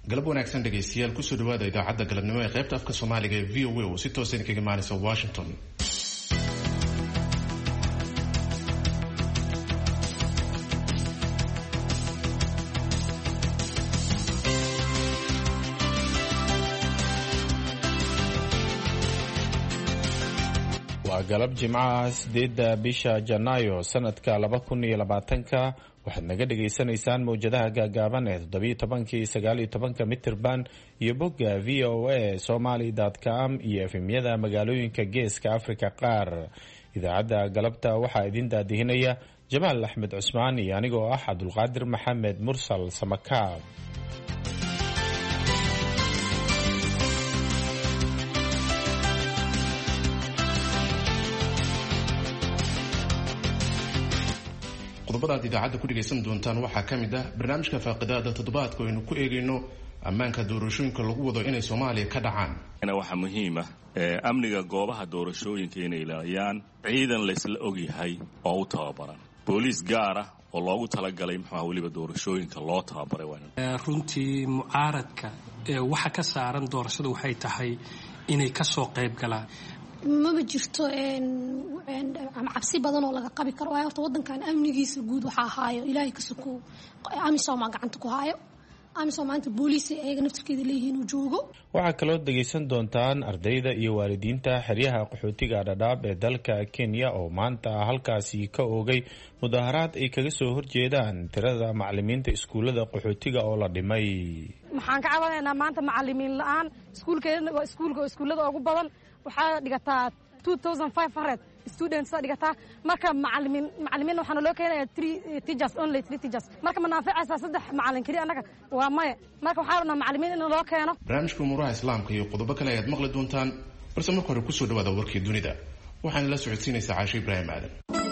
galab wanaagsan dhageystayaal ku soo dhawaada idaacadda galabnimo ee qaybta afka Soomaaliga ee VOA oo si toos ah kaga imaanaysa Washington. Waa galab Jimcaha 8 bisha Janaayo sanadka 2020 waxaad naga dhageysanaysaan mowjadaha gaagaaban ee 17-19 mitirban iyo bogga voasomali.com iyo efemyada magaalooyinka geeska Afrika qaar. Idaacadda galabta waxaa idin daadihinaya Jamaal Axmed Cusmaan iyo anigoo ah Cabdulqaadir Maxamed Mursal Samakaab. qodobada idaacadda ku dhageysan doontaan waxaa kamid ah barnaamijka faaqidaada toddobaadka oo aynu ku eegayno ammaanka doorashooyinka lagu wado inay Soomaaliya ka dhacaan. Waxa muhiim ah amniga goobaha doorashooyinka inay ilaaliyaan ciidan la isla og yahay oo u tababaran booliis gaar ah oo loogu talagalay waliba doorashooyinka loo tababaray runtii mucaaradka waxa ka saaran doorashadu waxay tahay inay ka soo qayb galaan ma jirto cabsi badan oo laga qabi karo horta wadankan amnigiisa guud waxa haayo ilaahay ka soo amisom gacanta ku haayo amisom maanta booliis ayaga naftirkeeda leeyihiin uu joogo. waxaa kaloo dhageysan doontaan ardayda iyo waalidiinta xeryaha qaxootiga Dadaab ee dalka Kenya oo maanta halkaasi ka oogay mudaharaad ay kaga soo horjeedaan tirada macallimiinta iskuulada qaxootiga oo la dhimay. maxaan ka cabanaynaa maanta macallimiin la'aan iskuulkeena waa iskuulada ugu badan waxaa dhigataa 2500 students dhigataa marka macallimiin waxaan loo keenayaa 3 teachers only 3 teachers marka ma naafacaysa 3 macallin kaliya anaga waa maya marka waxaan rabnaa macallimiin in loo keeno. barnaamijka umuraha islaamka iyo qodobo kale ayaad maqli doontaan balse marka hore ku soo dhawaada warkii dunida waxaan la socodsiinaysaa Caasha Ibraahim Aadan.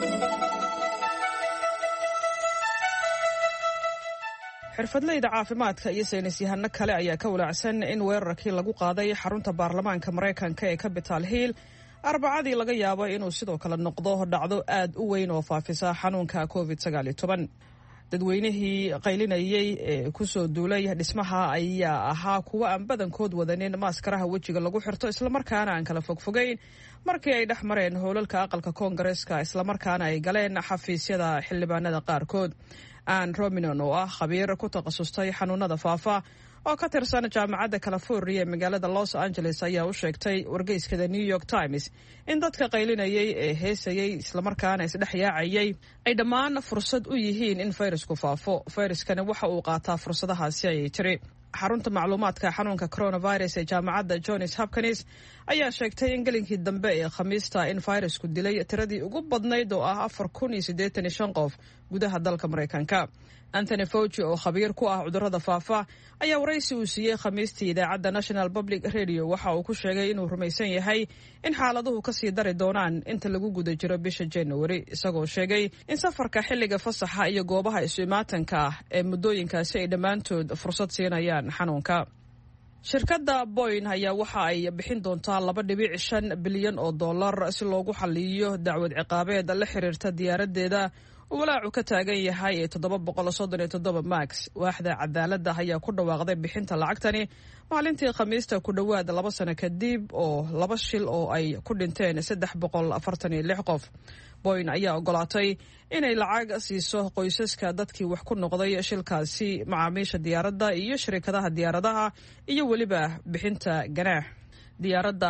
xirfadleyda caafimaadka iyo saynisyahano kale ayaa ka walaacsan in weerarkii lagu qaaday xarunta baarlamaanka Mareykanka ee Capitol Hill Arbacadii laga yaabo inuu sidoo kale noqdo dhacdo aad u weyn oo faafisa xanuunka COVID-19. dadweynihii qaylinayay ee ku soo duulay dhismaha ayaa ahaa kuwa aan badankood wadanin maaskaraha wejiga lagu xirto isla markaana aan kala fogfogeyn markii ay dhex mareen howlalka aqalka Koongareeska isla markaana ay galeen xafiisyada xildhibaanada qaarkood. Ann Rominon oo ah khabiir ku takhasustay xanuunada faafa oo ka tirsan jaamacadda California ee magaalada Los Angeles ayaa u sheegtay wargeyska The New York Times in dadka qaylinayay ee heesayay isla markaana isdhex yaacayay ay dhammaan fursad u yihiin in fayrasku faafo. Fayraskana waxa uu qaataa fursadahaasi ayay tiri. xarunta macluumaadka xanuunka coronavirus ee jaamacadda Johns Hopkins ayaa sheegtay in galinkii dambe ee Khamiista in fayrasku dilay tiradii ugu badnayd oo ah 4085 qof gudaha dalka Mareykanka. Anthony Fauci oo khabiir ku ah cudurrada faafa ayaa waraysi uu siiyey Khamiistii idaacadda National Public Radio waxa uu ku sheegay inuu rumaysan yahay in xaaladuhu ka sii dari doonaan inta lagu guda jiro bisha January isagoo sheegay in safarka xilliga fasaxa iyo goobaha isu imaatanka ah ee muddooyinkaasi ay dhammaantood fursad siinayaan xanuunka. shirkadda Boeing ayaa waxa ay bixin doontaa 2.5 bilyan oo dollar si loogu xalliyo dacwad ciqaabeed la xiriirta diyaaradeeda walaacu ka taagan yahay 737 Max. waaxda cadaaladda ayaa ku dhawaaqday bixinta lacagtani maalintii Khamiista ku dhawaad 2 sano kadib oo 2 shil oo ay ku dhinteen 346 qof. Boeing ayaa ogolaatay inay lacag siiso qoysaska dadkii wax ku noqday shilkaasi, macaamiisha diyaaradda iyo shirkadaha diyaaradaha iyo weliba bixinta ganaax. diyaaradda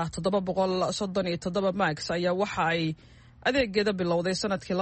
737 Max ayaa waxa ay adeegeeda bilowday sanadkii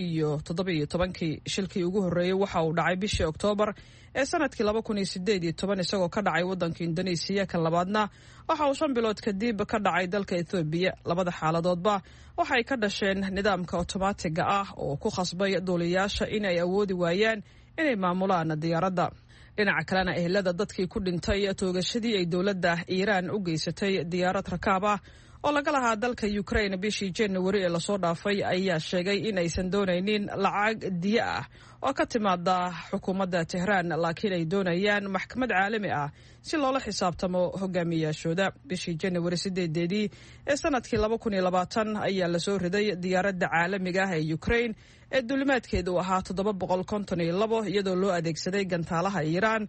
2017. shilkii ugu horeeyay waxa uu dhacay bishii Oktoobar ee sanadkii 2018 isagoo ka dhacay wadanka Indonesia. kan labaadna waxa uu 5 bilood kadib ka dhacay dalka Ethiopia. labada xaaladoodba waxay ka dhasheen nidaamka otomaatiga ah oo ku khasbay duuliyaasha inay awoodi waayaan inay maamulaan diyaaradda. dhinaca kalena ehelada dadkii ku dhintay toogashadii ay dowladda Iiraan u geysatay diyaarad rakaab ah oo laga lahaa dalka Ukraine bishii January ee lasoo dhaafay ayaa sheegay in aysan doonaynin lacag diya ah oo ka timaada xukuumadda Tehran laakiin ay doonayaan maxkamad caalami ah si loola xisaabtamo hogaamiyaashooda. bishii January 8 ee sanadkii 2020 ayaa la soo riday diyaaradda caalamiga ah ee Ukraine ee duulimaadkeedu ahaa 752 iyadoo loo adeegsaday gantaalaha Iiraan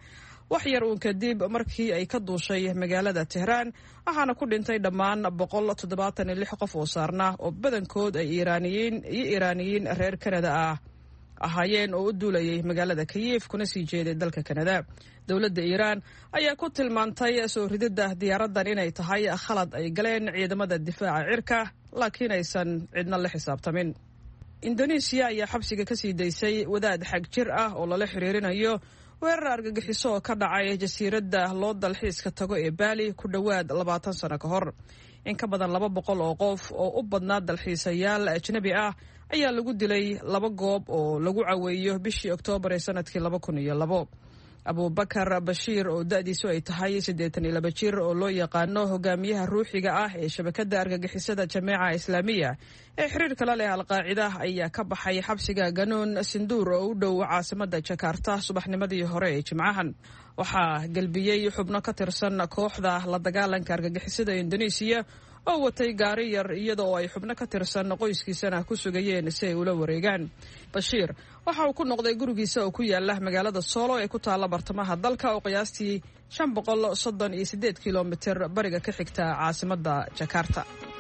wax yar uun kadib markii ay ka duushay magaalada Tehraan, waxaana ku dhintay dhammaan 176 qof oo saarnaa oo badankood ay Iiraaniyiin reer Kanada ah ahaayeen oo u duulayay magaalada Kyiv kuna sii jeeday dalka Kanada. Dowladda Iiraan ayaa ku tilmaantay soo ridida diyaaradan inay tahay khalad ay galeen ciidamada difaaca cirka, laakiin aysan cidna la xisaabtamin. Indonesia ayaa xabsiga ka sii daysay wadaad xag jir ah oo lala xiriirinayo weerar argagixiso oo ka dhacay jasiiradda loo dalxiiska tago ee Bali ku dhowaad 20 sano ka hor. In ka badan 200 oo qof oo u badnaa dalxiisayaal ajnabi ah ayaa lagu dilay 2 goob oo lagu caweeyo bishii Oktoobar ee sanadkii 2002. Abubakar Bashir oo da'diisu ay tahay 82 jir oo loo yaqaano hogaamiyaha ruuxiga ah ee shabakadda argagixisada Jamaca Islaamiya ee xiriirka la leh Al-Qaacida ayaa ka baxay xabsiga Ganuun Sindur oo u dhow caasimadda Jakarta subaxnimadii hore ee Jimcahan. Waxaa galbiyey xubno ka tirsan kooxda la dagaalanka argagixisada Indonesia oo watay gaari yar iyadoo ay xubno ka tirsan qoyskiisana ku sugayeen si ay ula wareegaan. Bashir waxa uu ku noqday gurigiisa oo ku yaala magaalada Solo ee ku taala bartamaha dalka oo qiyaastii 538 kilomitir bariga ka xigta caasimadda Jakarta.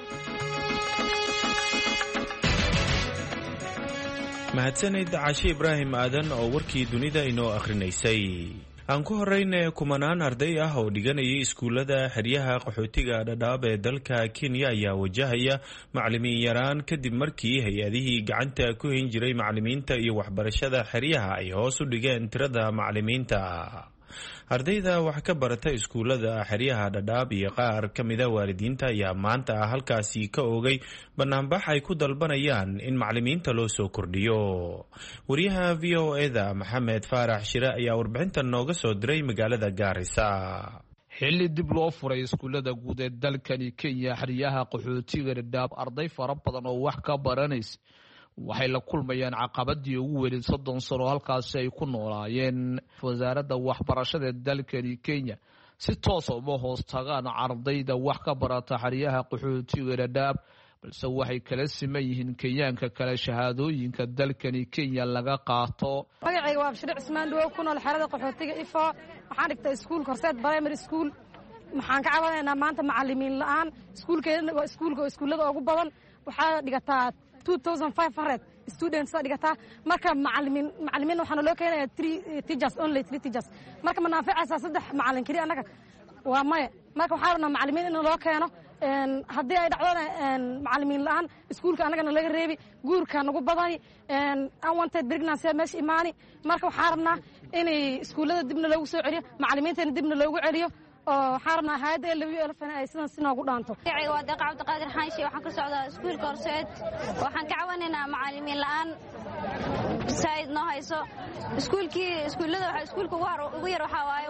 mahadsanid Caashi Ibraahim Aadan oo warkii dunida inoo akhrinaysay. aan ku horeyne kumanaan arday ah oo dhiganayay iskuulada xeryaha qaxootiga Dadaab ee dalka Kenya ayaa wajahaya macallimiin yaraan kadib markii hay-adihii gacanta ku hayn jiray macallimiinta iyo waxbarashada xeryaha ay hoos u dhigeen tirada macallimiinta. ardayda wax ka barata iskuulada xeryaha Dadaab iyo qaar ka mid ah waalidiinta ayaa maanta halkaasi ka oogay banaanbax ay ku dalbanayaan in macallimiinta loo soo kordhiyo. wariyaha VOA-da Maxamed Faarax Shire ayaa warbixintan nooga soo diray magaalada Gaarisa. xilli dib loo furay iskuulada guud ee dalkani Kenya xeryaha qaxootiga Dadaab, arday fara badan oo wax ka baranaysa waxay la kulmayaan caqabadii ugu weyn 30 sano halkaasi ay ku noolaayeen. wasaaradda waxbarashada dalkani Kenya si toos ah uma hoos tagaan ardayda wax ka barata xeryaha qaxootiga Dadaab, balse waxay kala siman yihiin Kenyaanka kale shahaadooyinka dalkani Kenya laga qaato. magacayga waa Bashir Cismaan Dhow ku nool xerada qaxootiga Ifo. waxaan dhigtay iskuul Horseed Primary School. maxaan ka cabanaynaa maanta macallimiin la'aan. iskuulkeena waa iskuulada ugu badan. waxaa dhigataa 2500 students dhigataa. marka macallimiin waxaana loo keenayaa 3 teachers only 3 teachers. marka ma naaficaysaa 3 macallin kaliya annaga waa maya. marka waxaa rabnaa macallimiin in loo keeno. haddii ay dhacdona macallimiin la'aan iskuulka annagana laga reebi, guurka nagu badani, unwanted pregnancy meesha imaani. marka waxaa rabnaa inay iskuullada dibna loogu soo celiyo, macallimiintana dibna loogu celiyo. waxaan rabnaa hay'adda LWF ay si noogu dhaanto. magacayga waa Deeqa Cabdiqaadir Xaashi. waxaan ka socdaa iskuulka Horseed. waxaan ka cabanaynaa macallimiin la'aan saaid noo hayso. iskuullada iskuulka ugu yar waxaa waaye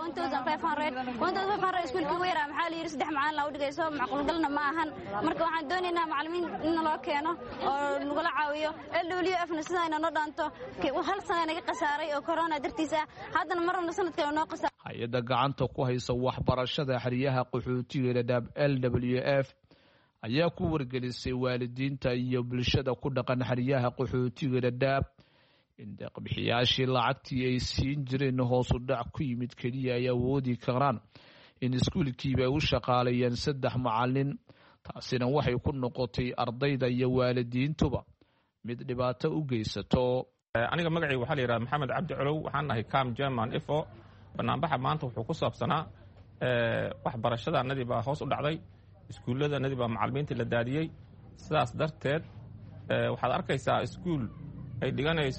1500 iskuulka ugu yar maxaa la yiri 3 macallin la u dhigayso, macquulgalna ma ahan. marka waxaan doonaynaa macallimiin in loo keeno oo nagula caawiyo. LWF-na sidayna noo dhaanto. hal sano naga qasaaray oo corona dartiisa haddana marna sanadka noo qasaaray. hay-adda gacanta ku haysa waxbarashada xeryaha qaxootiga Dadaab LWF ayaa ku wargelisay waalidiinta iyo bulshada ku dhaqan xeryaha qaxootiga Dadaab in deeq-bixiyaashii lacagtii ay siin jireen hoos u dhac ku yimid keliya ay awoodi karaan in iskuulkiiba u shaqaaleeyaan 3 macallin. taasina waxay ku noqotay ardayda iyo waalidiintuba mid dhibaato u geysato. aniga magacayga waxaa la yidhahdaa Maxamed Cabdi Colow. waxaan nahay Cam German Ifo. banaanbaxa maanta wuxuu ku saabsanaa waxbarashadaanadii baa hoos u dhacday, iskuulladanadii baa macallimiintii la daadiyey. sidaas darteed waxaad arkaysaa iskuul ay dhiganayso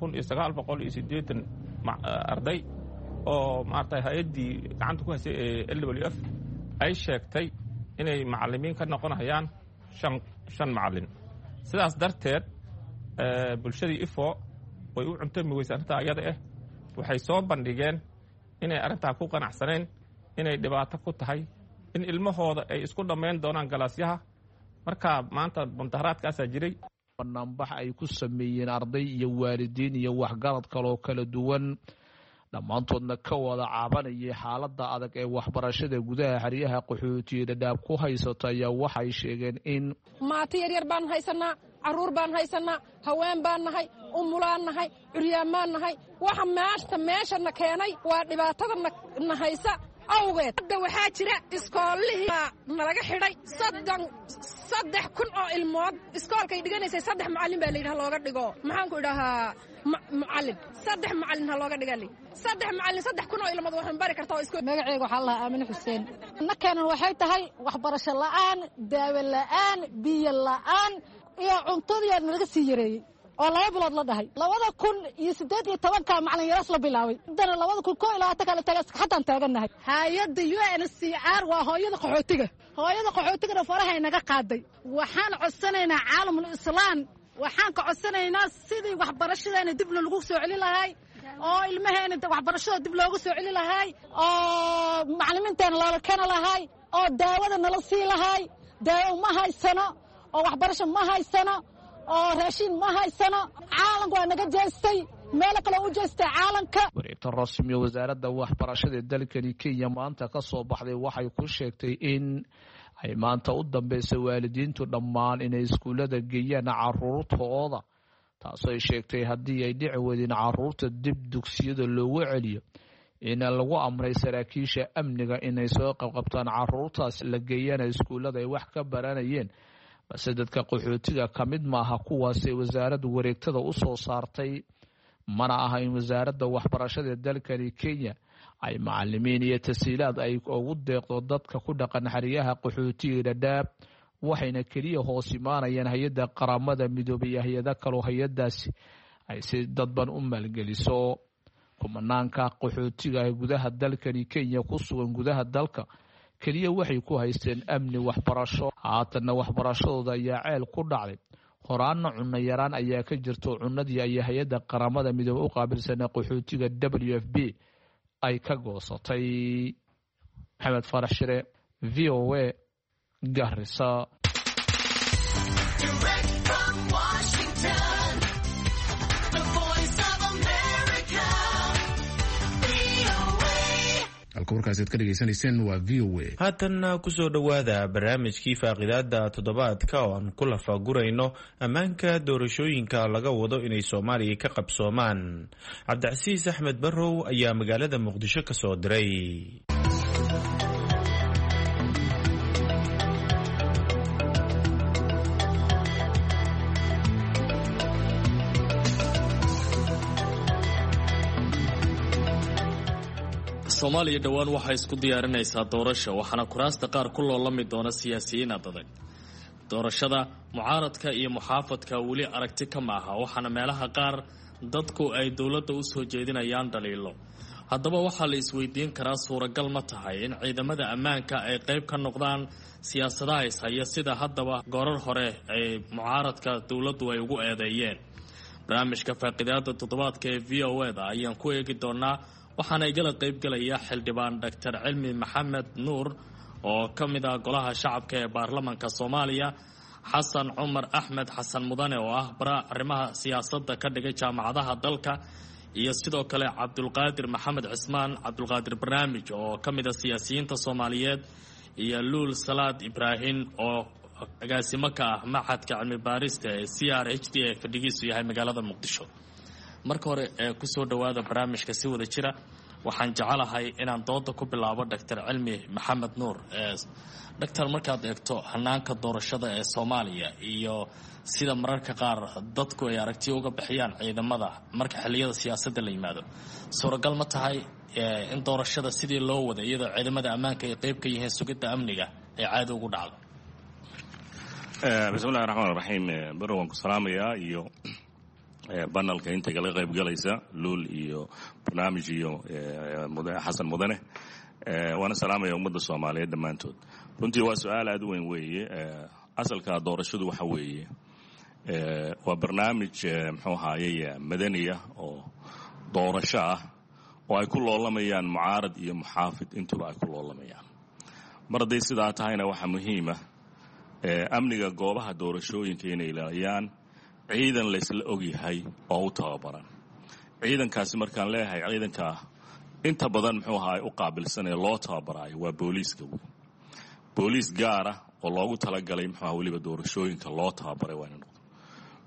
3980 arday oo maaragtay hay-addii gacanta ku haysay ee LWF ay sheegtay inay macallimiin ka noqonayaan 5 macallin. sidaas darteed bulshadii Ifo way u cuntami weysay arrintaa iyada ah. waxay soo bandhigeen inay arrintaa ku qanacsaneen, inay dhibaato ku tahay, in ilmahooda ay isku dhammayn doonaan galaasyaha. marka maanta mudaharaadkaasaa jiray. banaanbax ay ku sameeyeen arday iyo waalidiin iyo waxgarad kaloo kala duwan, dhammaantoodna ka wada caabanayay xaaladda adag ee waxbarashada gudaha xeryaha qaxootiga Dadaab ku haysata, ayaa waxay sheegeen in maati yaryar baan haysanaa, carruur baan haysanaa haween baan nahay umulaan nahay curyaamaan nahay waxa meeshana keenay waa dhibaatada na haysa awgeed. Hadda waxaa jira iskoolihii nalaga xidhay 3,000 oo ilmood iskoolkay dhiganaysay 3 macallin baa layidhaha looga dhigo maxaan ku idhahaa macallin 3 macallin ha looga dhigali 3 macallin 3,000 oo ilmood waxaan bari kartaa iskool. Magacaygu waxaa la Aamina Xuseen. Nakana waxay tahay waxbarasho la'aan, daawo la'aan, biyo la'aan iyo cuntadii naga sii yareeyay oo 2 bilood la dhahay 2018 macallin yaras la bilaaway hadana 2021 kala tagay xataan taaganahay. Hay'adda UNHCR waa hooyada qaxootiga farahay naga qaaday. Waxaan codsanaynaa caalamul islaam waxaan ka codsanaynaa sidii waxbarashadeena dib loogu soo celin lahaay oo ilmaheena waxbarashada dib loogu soo celin lahaay oo macallimiinteena loola keena lahaay oo daawada nala sii lahaay. Daawo ma haysano oo waxbarasho ma haysano oo raashin ma haysano. Caalamku waa naga jeestay meel kale u jeestay caalamka. Wareegta rasmi ee wasaaradda waxbarashada dalkani Kenya maanta ka soo baxday waxay ku sheegtay in ay maanta u dambeysay waalidiintu dhammaan inay iskuulada geeyaan carruurtooda, taasoo ay sheegtay haddii ay dhici weydeen carruurta dib dugsiyada loogu celiyo in lagu amray saraakiisha amniga inay soo qabqabtaan carruurtaas la geeyana iskuulada ay wax ka baranayeen. balse dadka qaxootiga ka mid maaha kuwaasay wasaaraddu wareegtada u soo saartay, mana aha in wasaaradda waxbarashada dalkani Kenya ay macallimiin iyo tasiilaad ay ugu deeqdo dadka ku dhaqan xeryaha qaxootiga Dadaab, waxayna keliya hoos imaanayaan hay-adda qaramada midoobay iyo hay-ada kaloo hay-adaasi ay si dadban u maalgeliso. kumanaanka qaxootiga ee gudaha dalkani Kenya ku sugan gudaha dalka keliya waxay ku haysteen amni waxbarasho, haatanna waxbarashadooda ayaa ceel ku dhacday. horaanna cunno yaraan ayaa ka jirto cunnadii ay hay-adda qaramada midoobay u qaabilsan qaxootiga WFP ay ka goosatay. Maxamed Farax Shire, VOA, Garissa. warkaasaad ka dhegaysanayseen waa VOA. haatanna kusoo dhowaada barnaamijkii faaqidaada toddobaadka oo aan ku lafaagurayno ammaanka doorashooyinka laga wado inay Soomaaliya ka qabsoomaan. Cabdicasiis Axmed Barrow ayaa magaalada Muqdisho ka soo diray. Soomaaliya dhawaan waxay isku diyaarinaysaa doorasho, waxaana kuraasta qaar ku loolami doona siyaasiyiin adag. doorashada mucaaradka iyo muxaafadka weli aragti ka maaha, waxaana meelaha qaar dadku ay dowladda u soo jeedinayaan dhaliilo. haddaba waxaa la isweydiin karaa suuragal ma tahay in ciidamada ammaanka ay qayb ka noqdaan siyaasadaha ishaya sida haddaba goorar hore ay mucaaradka dowladdu ay ugu eedeeyeen. barnaamijka faaqidaada toddobaadka ee VOA-da ayaan ku eegi doonaa, waxaana igala qaybgalaya xildhibaan Dr. Cilmi Maxamed Nuur oo ka mid ah golaha shacabka ee baarlamaanka Soomaaliya, Xasan Cumar Axmed Xasan Mudane oo ah bara arrimaha siyaasadda ka dhigay jaamacadaha dalka, iyo sidoo kale Cabdulqaadir Maxamed Cismaan Cabdulqaadir Barnaamij oo ka mid ah siyaasiyiinta Soomaaliyeed, iyo Luul Salaad Ibraahin oo agaasimo ka ah Maxadka Cilmi Baarista ee CRHD ee fadhigiisu yahay magaalada Muqdisho. marka hore kusoo dhawaada barnaamijka si wada jira. waxaan jecelahay inaan dooda ku bilaabo Dr. Cilmi Maxamed Nuur. Dr. markaad eegto hanaanka doorashada ee Soomaaliya iyo sida mararka qaar dadku ay aragti uga bixiyaan ciidamada marka xilliyada siyaasadda la yimaado, suuragal ma tahay in doorashada sidii loo wada iyadoo ciidamada ammaanka ay qayb ka yihiin sugidda amniga ay caadi ugu dhacdo? bismillahi raxmaan raxiim. baro waan ku salaamayaa iyo banalka inta kala qayb galaysa Luul iyo Barnaamij iyo Xasan Mudane. waana salaamaya ummadda Soomaaliyeed dhammaantood. runtii waa su'aal aad u weyn weeye. asalka doorashadu waxa weeye waa barnaamij muxuu ahaayay madaniya oo doorasho ah oo ay ku loolamayaan mucaarad iyo muxaafid intuba ay ku loolamayaan. mar hadday sidaa tahayna waxaa muhiima amniga goobaha doorashooyinka inay ilaaliyaan ciidan laysla ogyahay oo u tababaran. ciidankaasi markaan leeyahay ciidanka inta badan muxuu ahaay u qaabilsan ee loo tababaraayo waa booliiska. booliis gaara oo loogu talagalay muxuu ahaa weliba doorashooyinka loo tababaray waa inay noqdo.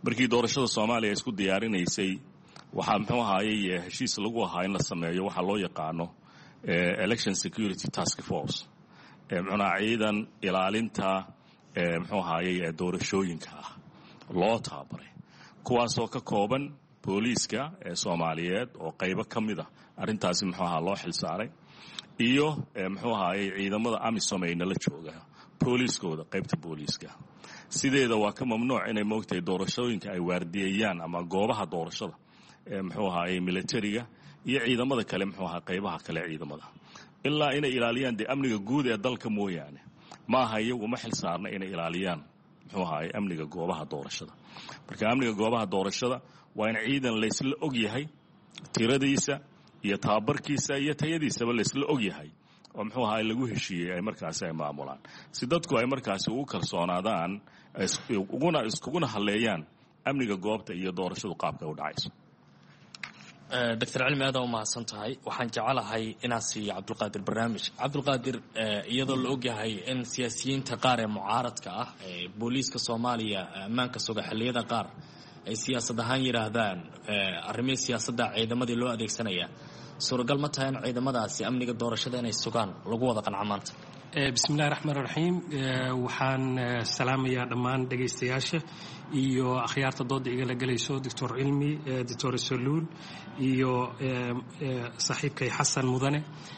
markii doorashada Soomaaliya isku diyaarinaysay waxa muxuu ahaayay heshiis lagu ahaa in la sameeyo waxa loo yaqaano election security task force muxuu ciidan ilaalinta muxuu ahaayay doorashooyinka loo tababaray kuwaas oo ka kooban booliiska Soomaaliyeed oo qaybo kamid ah arintaasi muxuu ahaa loo xil saaray iyo muxuu ahaayay ciidamada AMISOM ay la jooga booliiskooda qaybta booliiska sideeda waa ka mamnuuc inay moogtay doorashooyinka ay waardiyayaan ama goobaha doorashada muxuu ahaayay militariga iyo ciidamada kale muxuu ahaa qaybaha kale ciidamada ilaa inay ilaaliyaan amniga guud ee dalka mooyaane ma aha iyagu ma xil saarna inay ilaaliyaan muxuu ahaayay amniga goobaha doorashada marka amniga goobaha doorashada waa in ciidan la isla og yahay tiradiisa iyo tababarkiisa iyo tayadiisaba la isla og yahay oo muxuu ahaayay lagu heshiiyay ay markaas ay maamulaan si dadku ay markaas ugu kalsoonaadaan iskuguna haleeyaan amniga goobta iyo doorashadu qaabka u dhacayso Dr. Cilmi aad u mahadsan tahay waxaan jecelahay inaan siiyo Cabdulqaadir barnaamij Cabdulqaadir iyadoo la og yahay in siyaasiyiinta qaar ee mucaaradka ah ee booliiska Soomaaliya ammaanka suga xilliyada qaar ay siyaasad ahaan yiraahdaan arrimaha siyaasadda ciidamadii loo adeegsanaya suuragal ma tahay in ciidamadaasi amniga doorashada inay sugaan lagu wada qanco maanta bismillaahir rahmaanir rahiim waxaan salaamayaa dhammaan dhageystayaasha iyo akhyaarta dooda igala galayso Dr. Cilmi Dr. Saluul iyo saaxiibkay Xasan Mudane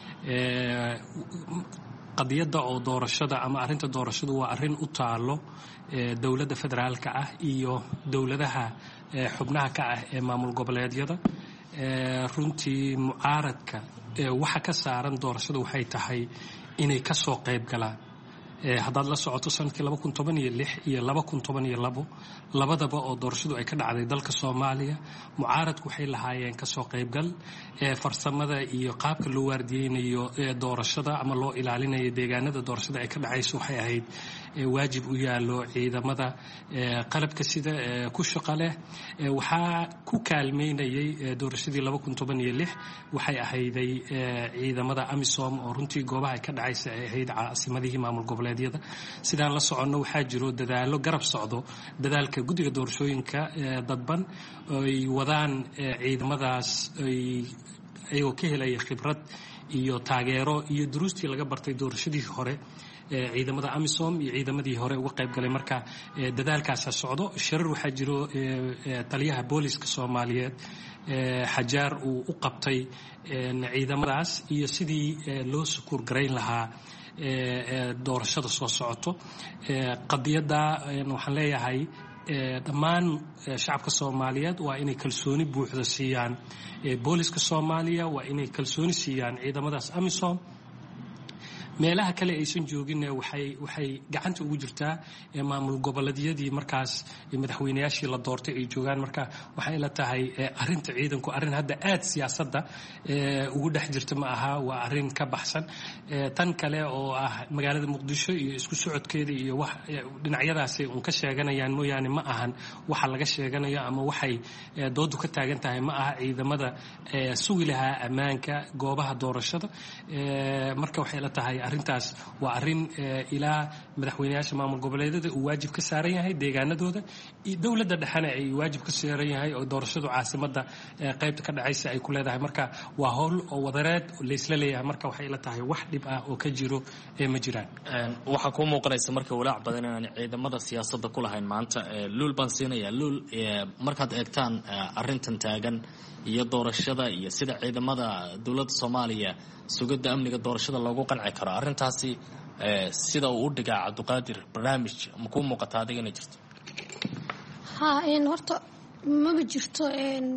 qadiyada oo doorashada ama arinta doorashadu waa arin u taalo dawladda federaalka ah iyo dawladaha xubnaha ka ah ee maamul goboleedyada runtii mucaaradka waxa ka saaran doorashadu waxay tahay inay ka soo qayb galaan haddaad la socoto sanadkii 2016 iyo 2012 labadaba oo doorashadu ay ka dhacday dalka Soomaaliya mucaaradku waxay lahaayeen ka soo qaybgal farsamada iyo qaabka loo waardiyeynayo doorashada ama loo ilaalinayo deegaanada doorashada ay ka dhacayso waxay ahayd waajib u yaalo ciidamada qalabka sida ku shaqo leh waxa ku kaalmeynayay doorashadii 2016 waxay ahayday ciidamada AMISOM oo runtii goobaha ay ka dhacaysa ay ahayd caasimadihii maamul goboleedyada sidaan la socono waxaa jiro dadaalo garab socdo dadaalka guddiga doorashooyinka dadban ay wadaan ciidamadaas ayagoo ka helaya khibrad iyo taageero iyo duruustii laga bartay doorashadii hore ciidamada AMISOM iyo ciidamadii hore uga qayb galay marka dadaalkaas socdo shirar waxaa jiro taliyaha booliska Soomaaliyeed xajaar uu u qabtay ciidamadaas iyo sidii loo sukuur gareyn lahaa doorashada soo socoto qadiyada waxaan leeyahay dhammaan shacabka Soomaaliyeed waa inay kalsooni buuxda siiyaan booliska Soomaaliya waa inay kalsooni siiyaan ciidamadaas AMISOM meelaha kale aysan joogin waxay gacanta ugu jirtaa maamul goboleedyadii markaas madaxweynayaashii la doortay ay joogaan marka waxay la tahay arinta ciidanku arin hadda aad siyaasadda ugu dhex jirta ma aha waa arin ka baxsan tan kale oo ah magaalada Muqdisho iyo isku socodkeeda iyo wax dhinacyadaas ay ka sheeganayaan mooyaane ma ahan waxa laga sheeganayo ama waxay doodu ka taagan tahay ma aha ciidamada sugi lahaa ammaanka goobaha doorashada marka waxay la tahay arintaas waa arin ilaa madaxweynayaasha maamul goboleedyada uu waajib ka saaran yahay deegaanadooda iyo dawladda dhaxana ay waajib ka saaran yahay oo doorashadu caasimada qaybta ka dhacaysa ay ku leedahay marka waa hawl oo wadareed la isla leeyahay marka waxay la tahay wax dhib ah oo ka jiro ma jiraan waxa ku muuqanaysa marka walaac badan inaan ciidamada siyaasadda ku lahayn maanta luul baan siinaya luul markaad eegtaan arintan taagan iyo doorashada iyo sida ciidamada dawladda Soomaaliya sugidda amniga doorashada loogu qanci karo arintaasi sida uu u dhigaa Cabdulqaadir barnaamij ma ku muuqataa adiga inay jirto horta ma jirto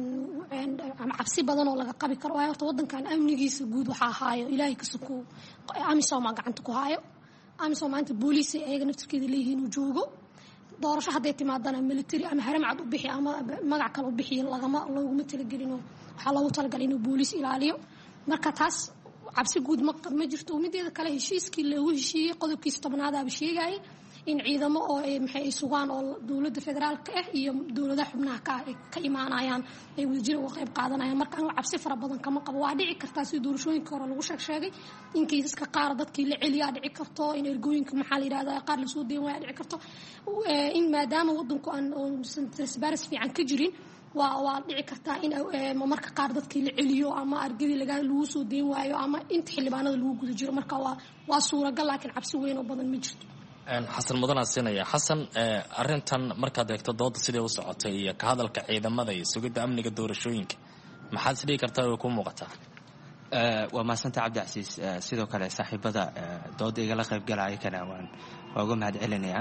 cabsi badan oo laga qabi karo waayo horta wadankan amnigiisa guud waxa haayo ilaahay ka suku AMISOM gacanta ku haayo AMISOM maanta booliis ayaga naftirkeeda leeyihiin uu joogo doorasho hadday timaadana military ama haramcad u bixi ama magac kale u bixi looguma talagelin waxa loogu talagalay inuu booliis ilaaliyo marka taas cabsi guud ma jirto mideeda kale heshiiskii lagu heshiiyay qodobkiisa 10aad sheegay in ciidamo oo maxay sugaan oo dowladda federaalka ah iyo dowladaha xubnaha ka imaanayaan ay wadajir uga qayb qaadanayaan. marka anigu cabsi fara badan kama qabo. waa dhici kartaa si doorashooyinka hore lagu sheegay in kiisaska qaar dadkii la celiyaa dhici karto, in ergooyinka maxaa la yidhahdaa qaar lasoo deyn waaya dhici karto, in maadaama wadanku aan transparency fiican ka jirin waa dhici kartaa in marka qaar dadkii la celiyo ama argadii lagu soo deyn waayo ama inta xildhibaanada lagu guda jiro. marka waa suuragal, laakiin cabsi weyn oo badan ma jirto. xasan mudan aan siinaya. xasan, arintan markaad eegto dooda sidai u socotay iyo ka hadalka ciidamada iyo sugidda amniga doorashooyinka, maxaad isdhigi kartaa way ku muuqataa? waa mahadsanta cabdicasiis. sidoo kale saaxiibada dooda igala qaybgalaya kana waa uga mahad celinayaa.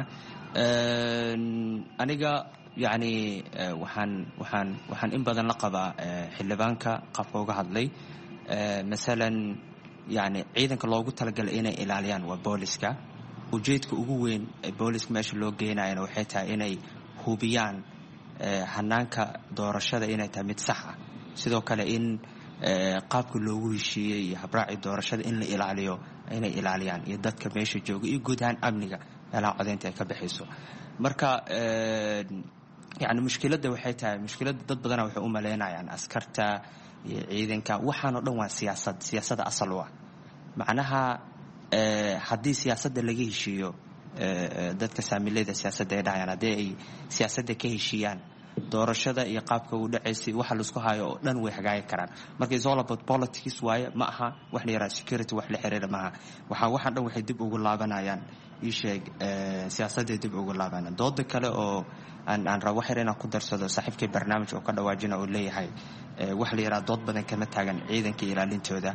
aniga yani waxaan in badan la qabaa xildhibaanka qaabka uga hadlay. masalan yani ciidanka loogu talagalay inay ilaaliyaan waa booliska. ujeedka ugu weyn ee booliska meesha loo geenayana waxay tahay inay hubiyaan hanaanka doorashada inay tahay mid sax ah. sidoo kale in qaabka loogu heshiiyey iyo habraaci doorashada in la ilaaliyo inay ilaaliyaan, iyo dadka meesha jooga iyo guud ahaan amniga meelaha codeynta ay ka baxayso. marka yani mushkiladda waxay tahay, mushkiladda dad badana waxay u malaynayaan askarta iyo ciidanka waxaan oo dhan waa siyaasada asal u ah. macnaha haddii siyaasadda laga heshiiyo, dadka saamilayda siyaasadda ay dhahayaan haddii ay siyaasadda ka heshiiyaan, doorashada iyo qaabka uu dhacaysay waxa laisku hayo oo dhan way hagaagi karaan. marka it's all about politics waaye, ma aha wax la yaraha security wax la xiriira maaha. waxaan dhan waxay dib ugu laabanayaan iisheeg siyaasadday dib ugu laabanayaan. dooda kale oo aan rabo wax yar inaan ku darsado, saaxiibkay barnaamij oo ka dhawaajina oo leeyahay wax la yaraha dood badan kama taagan ciidanka ilaalintooda.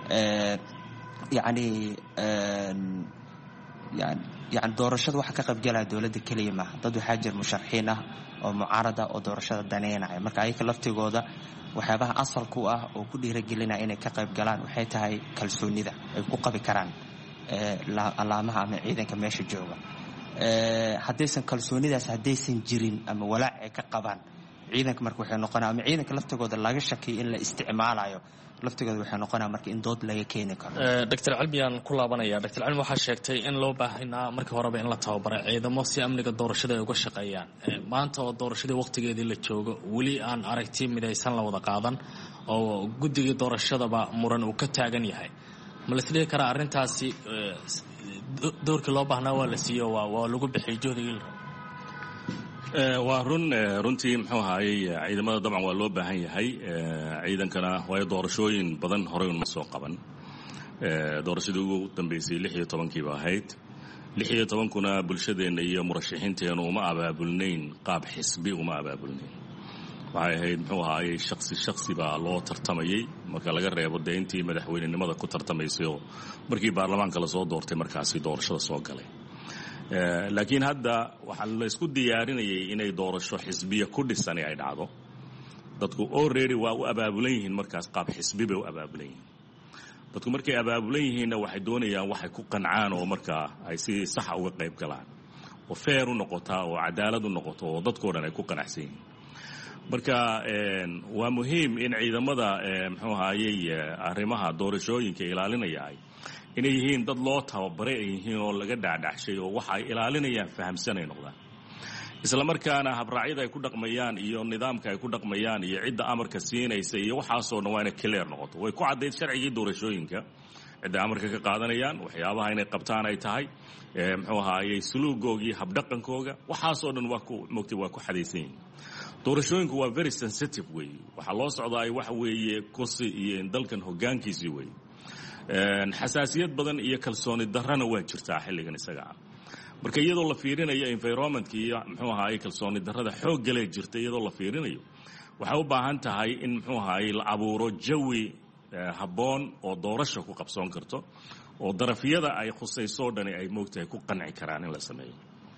yani doorashada waxa ka qaybgalaya dowladda keliya maaha. dad waxaa jira musharaxiin ah oo mucaarada oo doorashada daneynaya. marka ayaga laftigooda waxyaabaha asalka u ah oo ku dhiiragelinaya inay ka qayb galaan waxay tahay kalsoonida ay ku qabi karaan alaamaha ama ciidanka meesha jooga. haddaysan kalsoonidaas haddaysan jirin ama walaac ay ka qabaan ciidanka, marka waxay noqonaa ama ciidanka laftigooda laga shakiyo in la isticmaalayo laftigooda waxay noqonaa marka in dood laga keeni karo. doctor cilmiyaan ku laabanaya. doctor cilmi waxaa sheegtay in loo baahnaa markii horeba in la tababaro ciidamo si amniga doorashada ay uga shaqeeyaan. maanta oo doorashadii waqtigeedii la joogo weli aan aragti midaysan la wada qaadan oo guddigii doorashadaba muran uu ka taagan yahay, ma laisdhigi karaa arrintaasi doorkii loo baahnaa waa la siiyo waa lagu bixiyay juhdigii? waa runtii muxuu ahaayey ciidamada dabcan waa loo baahan yahay. ciidankana waayo doorashooyin badan horey unma soo qaban. doorashadii ugu dambeysay 16 ba ahayd. 16kuna bulshadeenna iyo murashaxiinteenu uma abaabulnayn qaab xisbi, uma abaabulnayn. waxay ahayd muxuu ahaayey shaksi baa loo tartamayey, marka laga reebo dee intii madaxweynenimada ku tartamaysay oo markii baarlamaanka lasoo doortay markaasi doorashada soo galay. laakiin hadda waxaa la isku diyaarinayay inay doorasho xisbiya ku dhisani ay dhacdo. dadku already waa u abaabulan yihiin, markaas qaab xisbi bay u abaabulan yihiin. dadku markay abaabulan yihiinna waxay doonayaan waxay ku qancaan oo markaa ay si saxa uga qayb galaan oo feer u noqotaa oo cadaalad u noqoto oo dadkoo dhan ay ku qanacsan yihiin. marka waa muhiim in ciidamada muxuu ahaayey arrimaha doorashooyinka ilaalinaya inay yihiin dad loo tababaray ay yihiin oo laga dhaadhacshay oo waxa ay ilaalinayaan fahamsanay noqdaan. isla markaana habraacyada ay ku dhaqmayaan iyo nidaamka ay ku dhaqmayaan iyo cidda amarka siinaysa iyo waxaasoo dhan waa inay clear noqoto. way ku caddayd sharcigii doorashooyinka cidda amarka ka qaadanayaan, waxyaabaha inay qabtaan ay tahay, muxuu ahaayey suluugoogii habdhaqankooga, waxaasoo dhan waa ku xadaysan yihiin. doorashooyinku waa very sensitive weeye. waxaa loo socdaa waxa weeye kursi iyo dalkan hoggaankiisii weeye. xasaasiyad badan iyo kalsooni darrana waa jirtaa xilligan isaga ah. marka iyadoo la fiirinayo environmentka iyo muxuu ahaayey kalsooni darrada xooggalee jirta, iyadoo la fiirinayo waxay u baahan tahay in muxuu ahaayey la abuuro jawi habboon oo doorasho ku qabsoon karto oo darafyada ay khusayso dhani ay moogtahay ku qanci karaan in la sameeyo.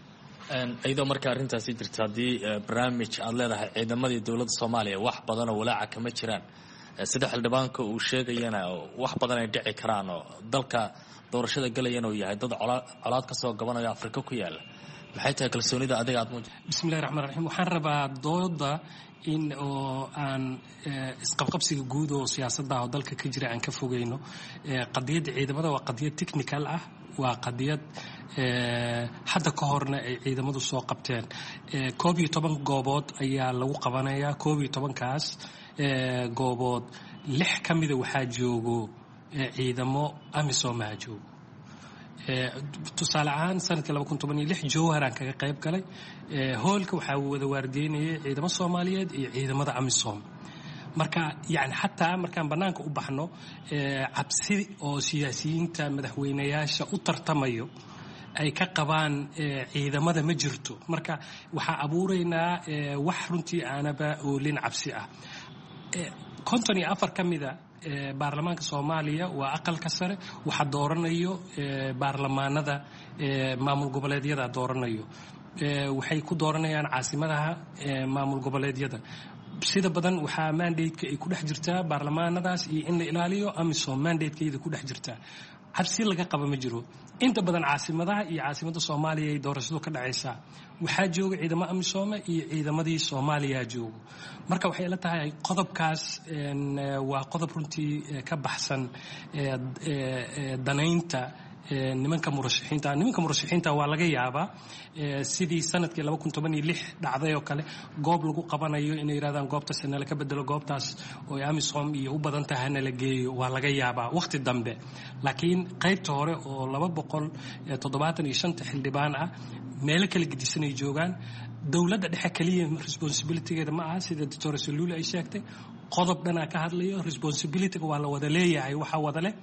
iyadoo marka arrintaasi jirta, haddii barnaamij aad leedahay ciidamadii dowladda Soomaaliya wax badan oo walaaca kama jiraan, sida xildhibaanka uu sheegayana wax badan ay dhici karaan oo dalka doorashada galayana uu yahay dad colaad ka soo gabanaya Afrika ku yaala, maxay tahay kalsoonida adiga aad muujiso? bismillaahir rahmaanir rahiim. waxaan rabaa dooda in oo aan isqabqabsiga guud oo siyaasadda oo dalka ka jira aan ka fogeyno. qadiyadda ciidamada waa qadiyad technical ah, waa qadiyad hadda ka horna ay ciidamadu soo qabteen 11 goobood ayaa lagu qabanayaa 11kaas goobood 6 ka mida waxaa joogo ciidamo amisomaa joogo tusaale ahaan sanadkii 2016 jowharaan kaga qayb galay hoolka waxaa wada waardeynayay ciidamo soomaaliyeed iyo ciidamada amisom marka yani xataa markaan bannaanka u baxno cabsi oo siyaasiyiinta madaxweynayaasha u tartamayo ay ka qabaan ciidamada ma jirto marka waxaa abuuraynaa wax runtii aanaba oolin cabsi ah 54 ka mida baarlamaanka Soomaaliya waa aqalka sare waxa dooranayo baarlamaanada maamul goboleedyada dooranayo waxay ku dooranayaan caasimadaha maamul goboleedyada sida badan waxaa mandate-ka ay ku dhex jirtaa baarlamaanadaas iyo in la ilaaliyo amisom mandate-keeda ku dhex jirtaa cabsi laga qaba ma jiro inta badan caasimadaha iyo caasimada Soomaaliya ay doorashadu ka dhacaysaa waxaa jooga ciidamo amisom iyo ciidamadii Soomaaliya joogo marka waxay la tahay qodobkaas waa qodob runtii ka baxsan danaynta nimanka murashaxiinta waa laga yaabaa sidii sanadkii 2016 dhacday oo kale goob lagu qabanayo inay yiraahdaan goobtaas nala ka bedelo goobtaas oo amisom iyo u badan tahay la geeyo waa laga yaabaa waqti dambe laakiin qaybta hore oo 275 xildhibaan ah meel kala gedisanay joogaan dawladda dhexe kaliya responsibility-geeda ma aha sida Dr. Salulu ay sheegtay qodob dhana ka hadlayo responsibility-ga waa la wada leeyahay waxa wada leh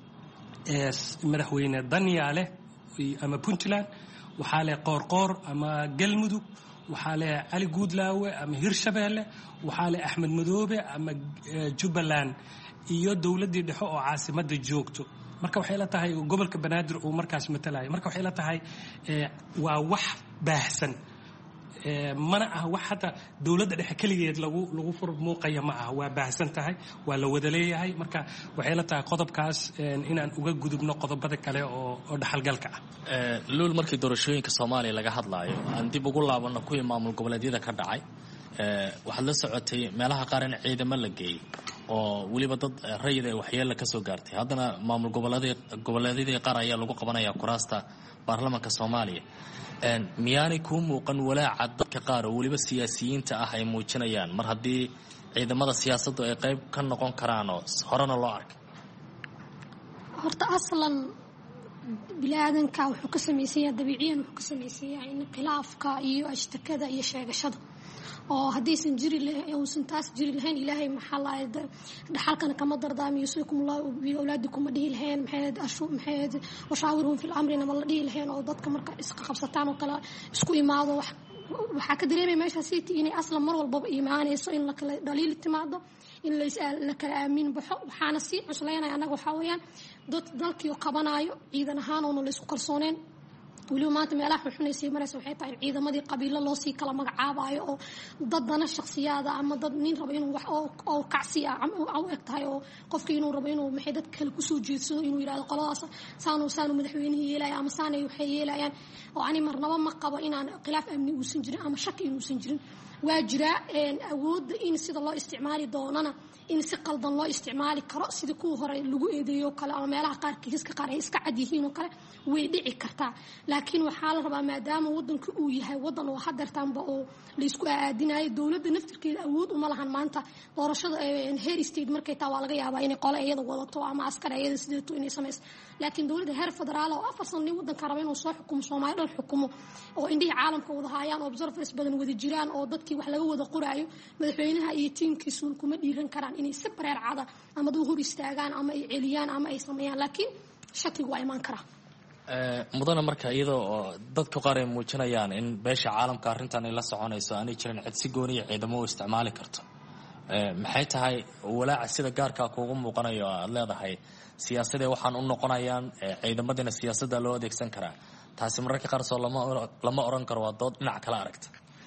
madaxweyne Daniyaale ama Puntland waxaa leh Qoorqoor ama Galmudug waxaa leh Ali Guudlaawe ama Hirshabeelle waxaa leh Axmed Madoobe ama Jubbaland iyo dawladdii dhexe oo caasimada joogto marka waxay la tahay gobolka Banaadir oo markaas matalayo marka waxay la tahay waa wax baahsan mana ah wax hata dawladda dhexe kaligeed lagu furmuuqaya ma ah waa baahsan tahay waa la wada leeyahay marka waxay la tahay qodobkaas inaan uga gudubno qodobada kale oo dhaxalgalka ah luul markii doorashooyinka Soomaaliya laga hadlaayo aan dib ugu laabano kuwii maamul goboleedyada ka dhacay waxaad la socotay meelaha qaar in ciidamo la geeyay oo waliba dad rayid ay waxyeello ka soo gaartay haddana maamul goboleedyada qaar ayaa lagu qabanayaa kuraasta baarlamaanka Soomaaliya miyaanay ku muuqan walaaca dadka qaar oo waliba siyaasiyiinta ah ay muujinayaan mar haddii ciidamada siyaasaddu ay qayb ka noqon karaan oo horena loo arkay horta aslan bilaadanka wuxuu ka sameeyay dabiiciyan wuxuu ka sameeyay in khilaafka iyo ashtakada iyo sheegashada oo hadaysan jiri lahayn oo santaas jiri lahayn ilaahay maxaa dhaxalkan kama dardaamiyo suukumullahu bi awlaadikum dhihi lahayn maxayd washaawirhum fil amrina ma la dhihi lahayn oo dadka marka iska qabsataan oo kala isku imaado waxa ka dareemay meesha city inay aslan mar walba iimaanayso in la kala dhaliil timaado in la kala aamin baxo waxaana si cuslaynaya anaga waxa weeyaan dad dalkii qabanayo ciidan ahaan oo la isku kalsooneen waliba maanta meelaha xuxunaysay maraysa waxay tahay ciidamadii qabiilo loo sii kala magacaabayo oo dadana shakhsiyaada ama dad nin rabo inuu wax oo kacsi ah ama eg tahay oo qofkii inuu rabo inuu maxay dad kale ku soo jeedsado inuu yiraahdo qoladaas saanu madaxweynaha yeelay ama saanay waxay yeelayaan oo ani marnaba ma qabo inaan khilaaf amni uusan jirin ama shaki uusan jirin waa jira awood in sida loo isticmaali doonana in si qaldan loo isticmaali karo sida kuwa hore lagu eedeeyo kale ama meelaha qaar kiiska qaar ay iska cad yihiin oo kale way dhici kartaa laakiin waxaa la rabaa maadaama wadanku uu yahay wadan oo hadartaanba oo la isku aadinayo dawladda naftirkeeda awood uma lahan maanta doorashada heer state markay taa waa laga yaabaa inay qole iyada wadato ama askar iyada sideeto inay sameeyso laakiin dawladda heer federaal oo 4 sano wadanka raba inuu soo xukumo Soomaaliya dhan xukumo oo indhihi caalamka wada hayaan observers badan wada jiraan oo dadkii wax laga wada qoraayo madaxweynaha iyo tiimkiisu kuma dhiiran karaan inay si bareer cada ama dad hor istaagaan ama ay celiyaan ama ay sameeyaan laakiin shakigu waa iman karaa mudana marka iyadoo dadka qaar ay muujinayaan in beesha caalamka arrintan ay la soconayso aanay jirin cid si gooni ah ciidamo u isticmaali karto maxay tahay walaaca sida gaarka kuugu muuqanayo aad leedahay siyaasadee waxaan u noqonayaan ciidamadina siyaasadda loo adeegsan karaa taasi mararka qaar soo lama oran karo waa dood dhinac kala aragta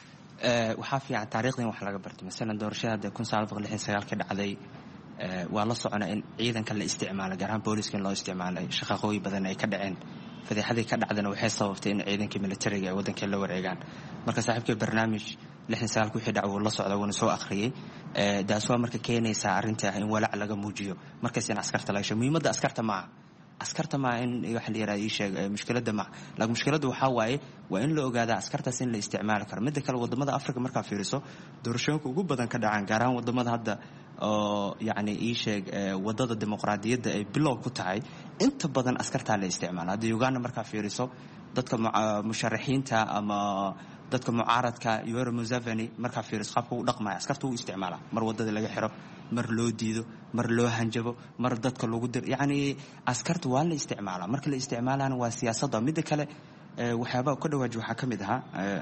waxaa fiican taariikhdan wax laga bartay masalan doorashada 1969 ka dhacday waa la socona in ciidanka la isticmaalo gaar ahaan booliska loo isticmaalay shaqaqooyin badan ay ka dhaceen fadeexadii ka dhacdana waxay sababtay in ciidanka militariga ee wadanka la wareegaan marka saaxiibkii barnaamij 69 wixii dhacay la socda wana soo akhriyay daas waa marka keenaysa arinta in walaac laga muujiyo markaas in askarta la yeesho muhiimadda askarta ma askarta ma in waxa la yiraahdo sheeg mushkiladda ma laakiin mushkiladdu waxa waaye waa in la ogaada askartaas in la isticmaali karo mid kale wadamada Afrika marka fiiriso doorashooyinka ugu badan ka dhacaan gaar ahaan wadamada hadda oo yani sheeg wadada dimuqraadiyadda ay bilow ku tahay inta badan askarta la isticmaalo hadda Uganda marka fiiriso dadka musharaxiinta ama dadka mucaaradka Yoweri Museveni marka fiiriso qabka uu dhaqmay askarta uu isticmaala mar wadada laga xiro mar loo diido mar loo hanjabo mar dadka lagu dir yani askarta waa la isticmaala marka la isticmaalana waa siyaasadda mid kale waxyaaba ku dhawaaj waxa kamid aha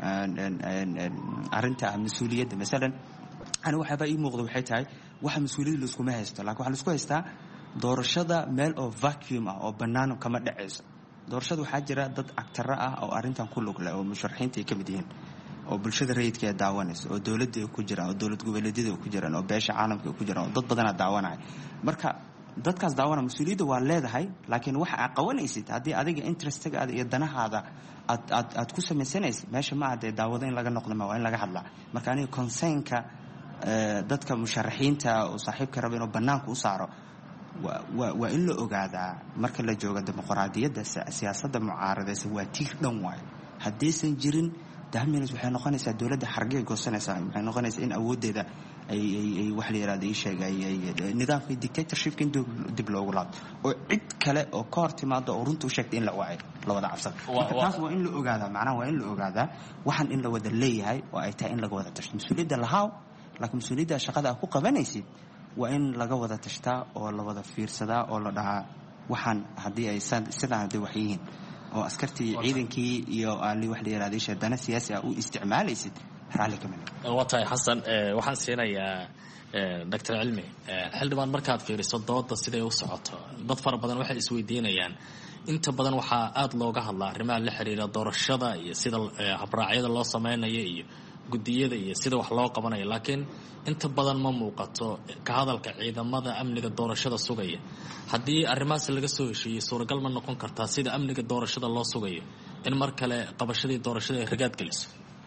arinta mas'uuliyadda midalan ana waxyaaba ii muuqdo waxay tahay waxa mas'uuliyadda isku ma haysto laakiin waxa la isku haystaa doorashada meel oo vacuum ah oo banaan kama dhacayso doorashada waxaa jira dad actara ah oo arintan ku lug leh oo musharaxiinta ay kamid yihiin oo bulshada rayidka ay daawanayso oo dawladda ku jiraan oo dawlad goboleedyada ku jiraan oo beesha caalamka ku jiraan oo dad badan daawanay marka dadkaas daawana mas'uuliyadda waa leedahay laakiin waxa ay qawanaysid hadii adiga interest-gaaga iyo danahaada aad ku sameysanays meesha ma aad daawada in laga noqdo ma waa in laga hadlaa marka aniga concern-ka dadka musharaxiinta oo saaxiibka raba inuu banaanka u saaro waa in la ogaadaa marka la joogo dimuqraadiyadda siyaasadda mucaaradaysa waa tiir dhan waay haddaysan jirin dahminas waxay noqonaysaa dawladda xargay goosanaysaa waxay noqonaysaa in awoodeeda ay wax la yiraahdo ay sheegay nidaamka dictatorship in dib loogu laabto oo cid kale oo ka hor timaado oo runta u sheegtay in la wacay la wada cabsan taas waa in la ogaadaa macnaha waa in la ogaadaa waxaan in la wada leeyahay oo ay tahay in laga wada tashto mas'uuliyadda lahaa laakiin mas'uuliyadda shaqada aad ku qabanaysid waa in laga wada tashtaa oo la wada fiirsadaa oo la dhahaa waxaan haddii ay sidaan hadday wax yihiin oo askartii ciidankii iyo ali wax la yiraahdo shadana siyaasi ah u isticmaalaysid raalli kamid waa tahay xasan waxaan siinayaa Dr. Cilmi xildhibaan markaad fiiriso dooda siday u socoto dad fara badan waxay isweydiinayaan inta badan waxaa aad looga hadlaa arrimaha la xiriira doorashada iyo sida habraacyada loo sameynayo iyo gudiyada iyo sida wax loo qabanayo laakiin inta badan ma muuqato ka hadalka ciidamada amniga doorashada sugaya haddii arrimahaas laga soo heshiiyey suuragal ma noqon kartaa sida amniga doorashada loo sugayo in mar kale qabashadii doorashada ay ragaad geliso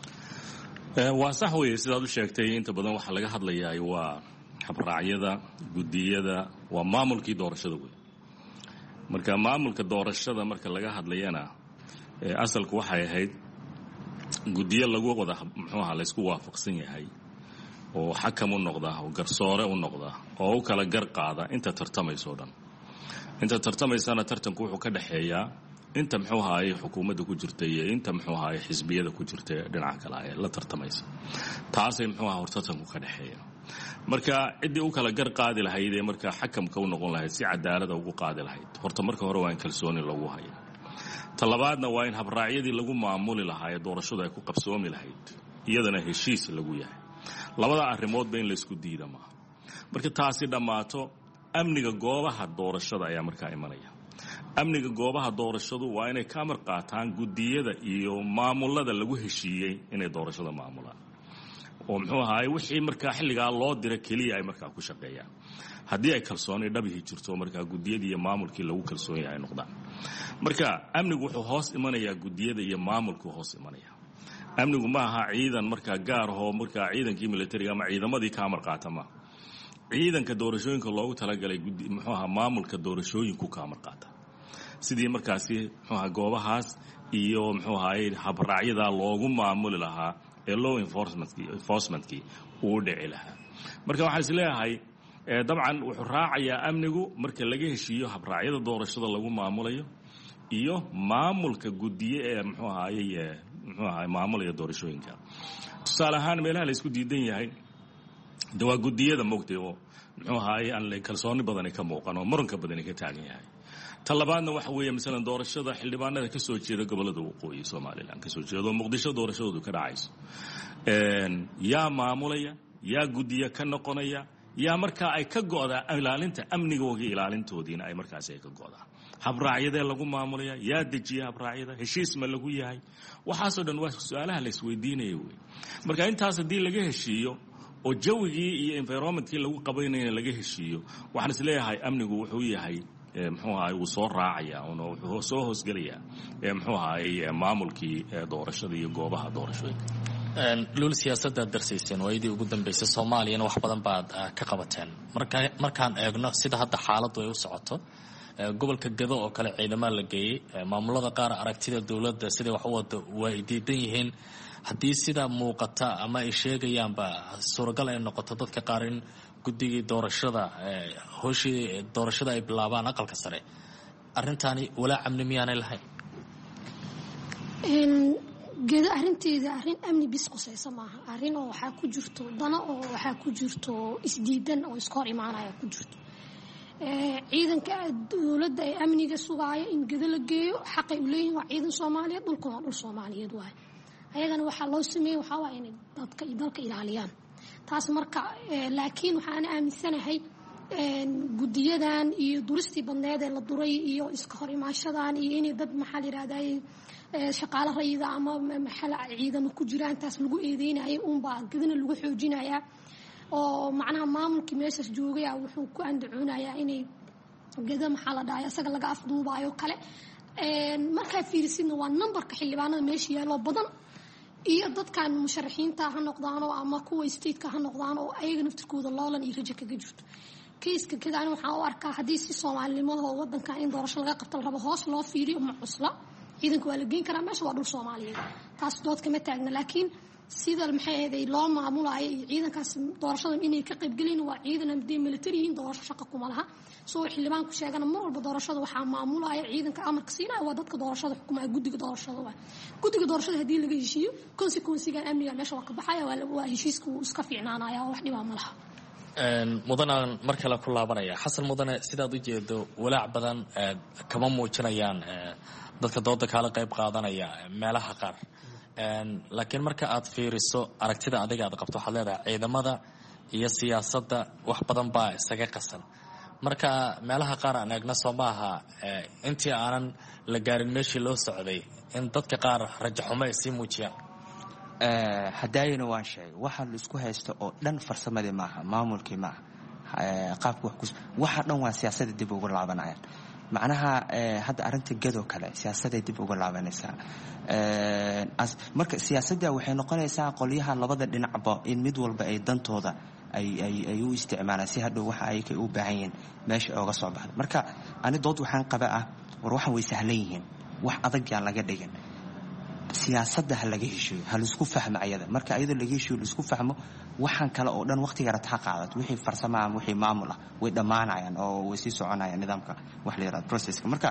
waa sax weeye sidaad u sheegtay inta badan waxa laga hadlayaa waa habraacyada gudiyada waa maamulkii doorashada wey marka maamulka doorashada marka laga hadlayana asalku waxay ahayd gudiyo lagu wada muxuuha la isku waafaqsan yahay oo xakam u noqda oo garsoore u noqda oo u kala gar qaada inta tartamayso dhan inta tartamaysana tartanku wuxuu ka dhaxeeyaa inta muxuuha ay xukuumadda ku jirtay iyo inta muxuuha ay xisbiyada ku jirtay dhinaca kale ay la tartamayso taasay muxuuha tartanku ka dhaxeeya marka cidii u kala gar qaadi lahayd ee marka xakamka u noqon lahayd si cadaalad ugu qaadi lahayd horta marka hore waa in kalsooni lagu hayo talabaadna waa in habraacyadii lagu maamuli lahaa ee doorashadu ay ku qabsoomi lahayd iyadana heshiis lagu yahay labada arrimoodba in la isku diida maaha marka taasi dhammaato amniga goobaha doorashada ayaa markaa imanaya amniga goobaha doorashadu waa inay ka amar qaataan gudiyada iyo maamulada lagu heshiiyey inay doorashada maamulaan oo muxuu ahaay wixii markaa xilligaa loo dira keliya ay markaa ku shaqeeyaan haddii ay kalsooni dhabihi jirto markaa gudiyadii iyo maamulkii lagu kalsoon yahay noqdaan marka amnigu wuxuu hoos imanayaa gudiyada iyo maamulku hoos imanaya amnigu ma aha ciidan markaa gaar ahoo markaa ciidankii militariga ama ciidamadii ka amar qaata ma ciidanka doorashooyinka loogu talagalay muxuu ahaa maamulka doorashooyinku ka amar qaata sidii markaasi muxuu ahaa goobahaas iyo muxuu ahaay habraacyada loogu maamuli lahaa ee law enforcementkii uu dhici lahaa marka waxaan is leeyahay dabcan wuxuu raacayaa amnigu marka laga heshiiyo habraacyada doorashada lagu maamulayo iyo maamulka gudiye ee muxuu ahaay maamulaya doorashooyinka tusaale ahaan meelaha la isku diidan yahay de waa gudiyada moogtay oo muxuu ahaay aan kalsooni badani ka muuqan oo muranka badani ka taagan yahay ta labaadna waxa weeye masalan doorashada xildhibaanada ka soo jeeda gobolada waqooyi Soomaaliland ka soo jeedo Muqdisho doorashadoodu ka dhacayso yaa maamulaya yaa gudiya ka noqonaya yaa markaa ay ka go'daa ilaalinta amnigooda ilaalintoodiina ay markaas ay ka go'daa habraacyada lagu maamulaya yaa dejiya habraacyada heshiis ma lagu yahay waxaasoo dhan waa su'aalaha la isweydiinayo wey marka intaas haddii laga heshiiyo oo jawigii iyo environmentkii lagu qabaynayna laga heshiiyo waxaan is leeyahay amnigu wuxuu yahay muxuu ahaay uu soo raacaya oo wuxuu soo hoosgelaya muxuu ahaay maamulkii doorashada iyo goobaha doorashooyinka lul siyaasadda darsiisan waydii ugu dambeysay Soomaaliya wax badan baad ka qabateen markaan eegno sida hadda xaaladdu ay u socoto gobolka Gado oo kale ciidamada la geeyay maamulada qaar aragtida dawladda sida wax u wado way diidan yihiin haddii sida muuqata ama ay sheegayaanba suuragal ay noqoto dadka qaar in guddigii doorashada hooshii doorashada ay bilaabaan aqalka sare arrintaani walaa amni miyaanay lahayn Gado arrinteeda arrin amni bis qosaysa maaha arrin oo waxaa ku jirto dana oo waxaa ku jirto isdiidan oo iska hor imaanaya ku jirto ciidanka dawladda ee amniga sugaya in Gado la geeyo xaqay u leeyihiin waa ciidan Soomaaliyeed dhulkooda dhul Soomaaliyeed waay ayagana waxaa loo sameeyay waxaa waa inay dadka iyo dalka ilaaliyaan taas marka laakiin waxaan aaminsanahay gudiyadan iyo duristii badneed ee la duray iyo iska hor imaashadan iyo inay dad maxaa la yiraahdaa shaqaale rayida ama maxalla ciidamo ku jiraan taas lagu eedeynayay baa Gadana lagu xoojinayaa oo macnaha maamulkii meeshaas joogay wuxuu ku andacoonayaa inay Gado maxaa la dhahay asaga laga afduubayo kale marka fiirsidna waa numberka xildhibaanada meesha yaalo badan iyo dadkan musharaxiinta ha noqdaan ama kuwa state-ka ha noqdaan oo ayaga naftirkooda loolan iyo rajo kaga jirto kiiska Gado waxaan u arkaa haddii si Soomaalinimada wadankan in doorasho laga qabto la rabo hoos loo fiiriyo ma cusla ciidanku waa la geyn karaa meesha waa dhul Soomaaliyeed taas dood kama taagna laakiin sida maxay ahayd loo maamulayo ciidankaas doorashada inay ka qayb galeen waa ciidan amday military in doorasho shaqo kuma laha soo xildhibaan ku sheegana mar walba doorashada waxaa maamulaya ciidanka amarka siinaya waa dadka doorashada xukuumada guddiga doorashada hadii laga heshiiyo consequence-ga amniga meesha waa ka baxaya waa heshiisku iska fiicnaanaya wax dhibaa ma laha mudanaan mar kale ku laabanaya xasan mudane sidaad u jeedo walaac badan kama muujinayaan dadka dooda kala qayb qaadanaya meelaha qaar laakiin marka aad fiiriso aragtida adiga aad qabto waxaad leedahay ciidamada iyo siyaasadda wax badan baa isaga qasan marka meelaha qaar aan eegna soo maaha intii aanan la gaarin meeshii loo socday in dadka qaar rajo xumo ay sii muujiyaan hadaayana waan sheegay waxa la isku haysto oo dhan farsamadii maaha maamulkii maaha qaabka waxa dhan waa siyaasadda dib ugu laabanayaan macnaha hadda arinta Gado kale siyaasadda dib ugu laabanaysaa marka siyaasadda waxay noqonaysaa qoliyaha labada dhinacba in mid walba ay dantooda ay u isticmaalaan si hadhow waxa ay u baahan yihiin meesha ooga soo baxdo marka ani dood waxaan qaba war waxaan way sahlan yihiin wax adag yaan laga dhigin siyaasadda ha laga heshiyo ha la isku fahmo ayada marka ayada laga heshiyo la isku fahmo waxaan kale oo dhan waqtiga rata qaadad wixii farsamo ama wixii maamul ah way dhamaanayaan oo way sii soconayaan nidaamka wax la yiraahdo processka marka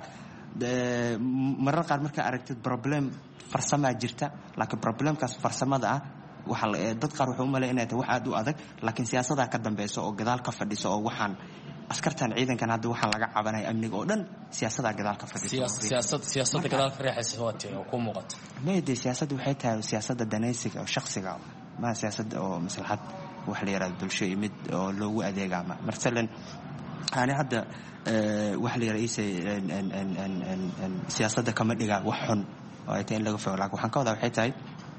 marar qaar marka aragtid problem farsamo jirta laakiin problemkaas farsamada ah waxa dad qaar wuxuu u maleeynaa wax aad u adag laakiin siyaasadda ka dambayso oo gadaal ka fadhiso oo waxaan askartan ciidankan hadda waxaan laga cabanay amniga oo dhan siyaasadda gadaal ka fadhiso siyaasadda gadaal ka riixaysa waati oo ku muuqato meeday siyaasaddu waxay tahay siyaasadda danaysiga oo shakhsiga ma siyaasadda oo maslaxad wax la yiraahdo bulsho iyo mid oo loogu adeegama marsalan ani hadda wax la yiraahdo siyaasadda kama dhiga wax xun oo ay tahay in laga fogaado laakiin waxaan ka wadaa waxay tahay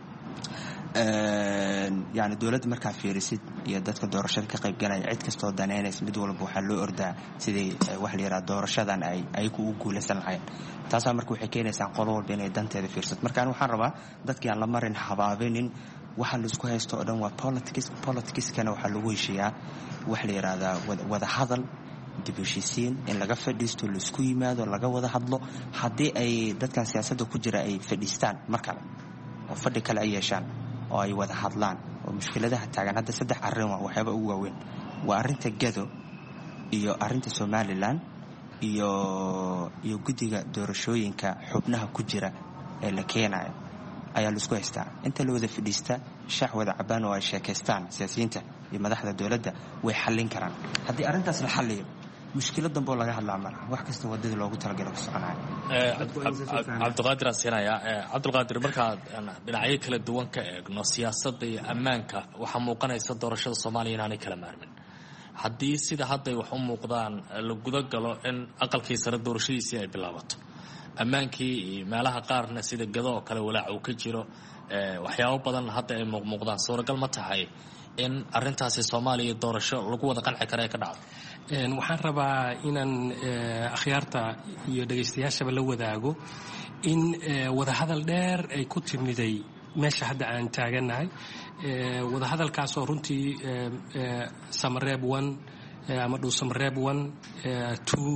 يعني dawladda markaa fiirisid iyo dadka doorashada ka qayb galaya cid kastoo daneynaysa mid walba waxaa loo ordaa sidii wax la yiraahdo doorashadan ay ku guulaysan lahayn taas marka waxay keenaysaa qolo walba inay danteeda fiirsato marka waxaan rabaa dadkii aan la marin habaabinin waxa la isku haysto oo dhan waa politics-kana waxaa lagu heshiiyaa wax la yiraahdo wada hadal dib u heshiisiin in laga fadhiisto la isku yimaado laga wada hadlo haddii ay dadkan siyaasadda ku jira ay fadhiistaan markale oo fadhi kale ay yeeshaan oo ay wada hadlaan oo mushkiladaha taagan hadda saddex arrin waxyaaba ugu waaweyn waa arrinta Gado iyo arrinta Somaliland iyo guddiga doorashooyinka xubnaha ku jira ee la keenayo ayaa la isku haystaa inta la wada fadhiista shax wada cabaan oo ay sheekaystaan siyaasiyiinta iyo madaxda dawladda way xallin karaan haddii arrintaas la xalliyo mushkilad dambe oo laga hadlaa mar wax kasta wadada loogu talagalay ku soconayo Cabdiqaadir Asiinaya Cabdiqaadir marka dhinacyo kala duwan ka eegno siyaasadda iyo ammaanka waxa muuqanaysa doorashada Soomaaliya inaanay kala maarmin haddii sida hadda ay wax u muuqdaan la guda galo in aqalkii sare doorashadiisii ay bilaabato ammaankii iyo meelaha qaarna sida Gado oo kale walaac uu ka jiro waxyaabo badan hadda ay muuqdaan suuragal ma tahay in arrintaasi Soomaaliya doorasho lagu wada qanci karo ka dhacdo waxaan rabaa inaan akhyaarta iyo dhagaystayaashaba la wadaago in wada hadal dheer ay ku timiday meesha hadda aan taaganahay wada hadalkaasoo runtii Samareeb 1 ama Dhuusamareeb 1 2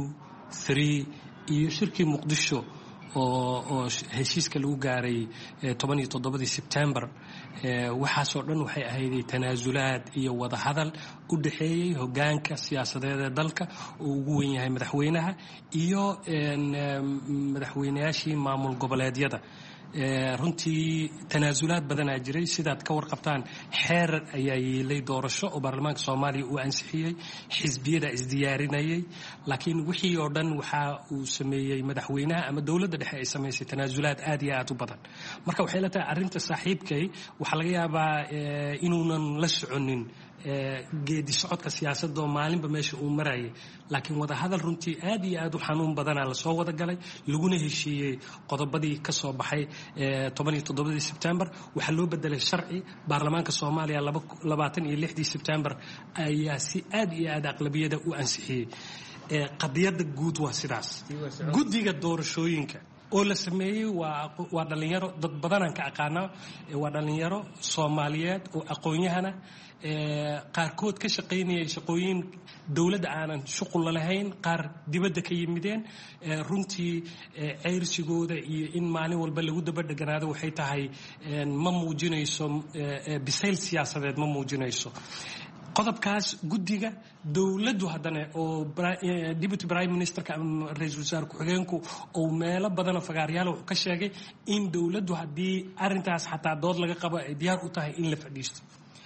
3 iyo shirkii muqdisho oo heshiiska lagu gaaray 17 Sebtembar waxaasoo dhan waxay ahayday tanaasulaad iyo wadahadal u dhaxeeyay hogaanka siyaasadeed ee dalka oo ugu weyn yahay madaxweynaha iyo madaxweynayaashii maamul goboleedyada runtii tanaasulaad badanaa jiray sidaad ka warqabtaan xeer ayaa yeelay doorasho oo baarlamaanka Soomaaliya uu ansixiyay xisbiyada isdiyaarinayay laakiin wixii oo dhan waxa uu sameeyay madaxweynaha ama dawladda dhexe ay sameysay tanaasulaad aad iyo aad u badan marka waxay la tahay arinta saaxiibkay waxa laga yaabaa inuunan la soconin geedi socodka siyaasadda oo maalinba meesha uu marayay laakiin wada hadal runtii aad iyo aad u xanuun badanaa la soo wada galay laguna heshiiyey qodobadii ka soo baxay 17 Sebtembar waxaa loo bedelay sharci baarlamaanka Soomaaliya 26 Sebtembar ayaa si aad iyo aad aqlabiyada u ansixiyey qadiyada guud waa sidaas guddiga doorashooyinka oo la sameeyay waa dhalinyaro dad badan ka aqaana waa dhalinyaro Soomaaliyeed oo aqoon-yahana qaarkood ka shaqeynayay shaqooyin dawladda aanan shuqul lahayn qaar dibadda ka yimideen runtii ceyrsigooda iyo in maalin walba lagu daba dhaganaado waxay tahay ma muujinayso bisayl siyaasadeed ma muujinayso qodobkaas guddiga dawladdu haddana oo deputy prime ministerka ama ra'iisul wasaare ku-xigeenku oo meelo badan fagaaryaal wuxuu ka sheegay in dawladdu haddii arintaas xataa dood laga qabo ay diyaar u tahay in la fadhiisto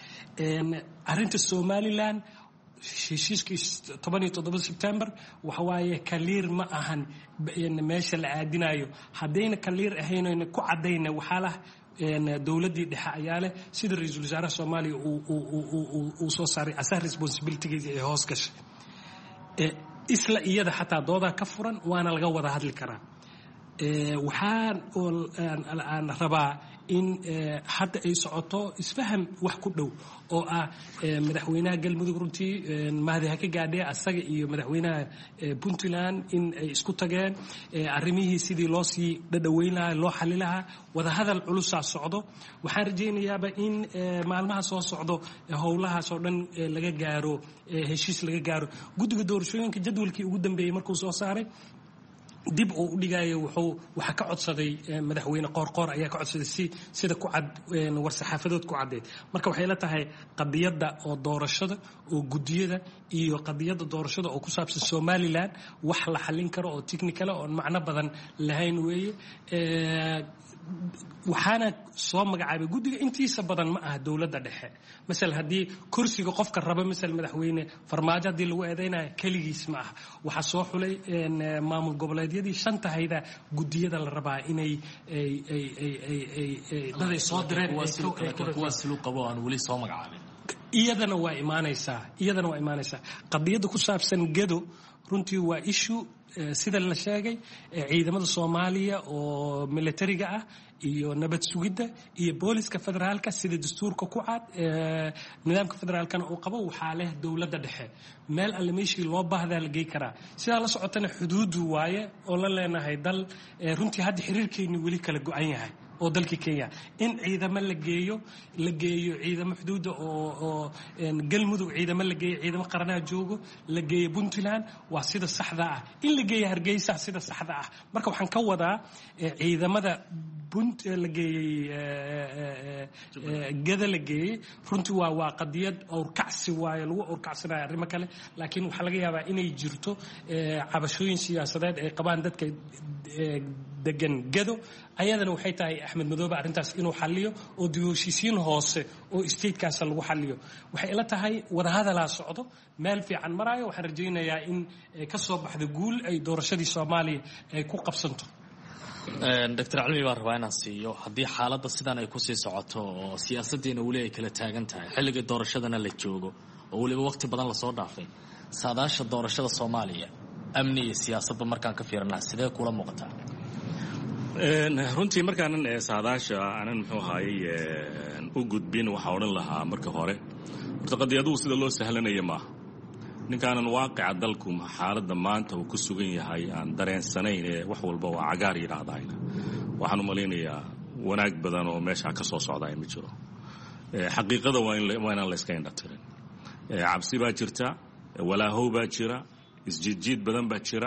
arinta Somaliland heshiiskii 17 Sebtembar waxa waaye kaliir ma ahan meesha la aadinayo haddayna kaliir ahayn ku cadayna waxa la dawladii dhexe ayaa leh sida ra'iisul wasaaraha Soomaaliya uu soo saaray asar responsibility-giisa ee hoos gashay isla iyada xataa dooda ka furan waana laga wada hadli karaa waxaan rabaa in hadda ay socoto isfaham wax ku dhow oo ah madaxweynaha galmudug runtii mahdi ha ka gaadhay asaga iyo madaxweynaha Puntland in ay isku tageen arrimihii sidii loo sii dhadhaweyn lahaa loo xalin lahaa wada hadal culus socdo waxaan rajaynayaa in maalmaha soo socdo howlahaas oo dhan laga gaaro heshiis laga gaaro guddiga doorashooyinka jadwalkii ugu dambeeyay markuu soo saaray dib oo u dhigayo waxa ka codsaday madaxweyne qoorqoor ayaa ka codsaday sida ku cad war-saxaafadood ku cadeed marka waxay la tahay qadiyada oo doorashada oo gudiyada iyo qadiyada doorashada oo ku saabsan Somaliland wax la xalin karo oo technical oo macno badan lahayn weeye waxaana soo magacaabay guddiga intiisa badan ma aha dawladda dhexe masal haddii kursiga qofka raba masal madaxweyne farmaajo haddii lagu eedeynayo keligiis ma aha waxaa soo xulay maamul goboleedyadii shanta hayda guddiyada la rabaa inay daday soo direen kuwaas loo qabo aan weli soo magacaabin iyadana waa imaanaysaa qadiyada ku saabsan gedo runtii waa issue sida la sheegay ciidamada Soomaaliya oo militariga ah iyo nabad sugidda iyo booliska federaalka sida dastuurka ku cad nidaamka federaalkana uu qabo waxaa leh dawladda dhexe meel alle meeshii loo baahdaa la geey karaa sida la socotana xuduud waaye oo la leenahay dal runtii hadda xiriirkeenu weli kala go'an yahay oo dalka Kenya in ciidamo la geeyo ciidamo xuduud oo galmudug ciidamo la geeyo ciidamo qaranaha joogo la geeyo Puntland waa sida saxda ah in la geeyo Hargeysa sida saxda ah marka waxaan ka wadaa ciidamada la geeyay gada la geeyay runtii waa qadiyad awrkacsi waaye lagu awrkacsanayo arrimo kale laakiin waxaa laga yaabaa inay jirto cabashooyin siyaasadeed ay qabaan dadka degan gado ayadana waxay tahay Axmed Madoobe arrintaas inuu xalliyo oo dib-u-heshiisiin hoose oo statekaas lagu xalliyo waxay ila tahay wada hadalaa socdo meel fiican maraayo waxaan rajaynayaa in ka soo baxdo guul ay doorashadii Soomaaliya ay ku qabsanto Dr. Calmi baan rabaa inaan siiyo haddii xaaladda sidan ay ku sii socoto oo siyaasaddiina weli ay kala taagan tahay xilliga doorashadana la joogo oo weliba waqti badan la soo dhaafay saadaasha doorashada Soomaaliya amni iyo siyaasadba markaan ka fiirnaa sidee kula muuqataa runtii markaanan saadaasha aanan muxuu ahaayey u gudbin waxaa odhan lahaa marka hore horta qadiyaduhu sida loo sahlanaya maaha ninkaanan waaqica dalku xaaladda maanta uu ku sugan yahay aan dareensanayn ee wax walba waa cagaar yidhaahdayna waxaan u malaynayaa wanaag badan oo meeshaa ka soo socdaa ma jiro xaqiiqada waa inaan la iska indhatirin cabsi baa jirta walaahow baa jira isjiidjiid badan baa jira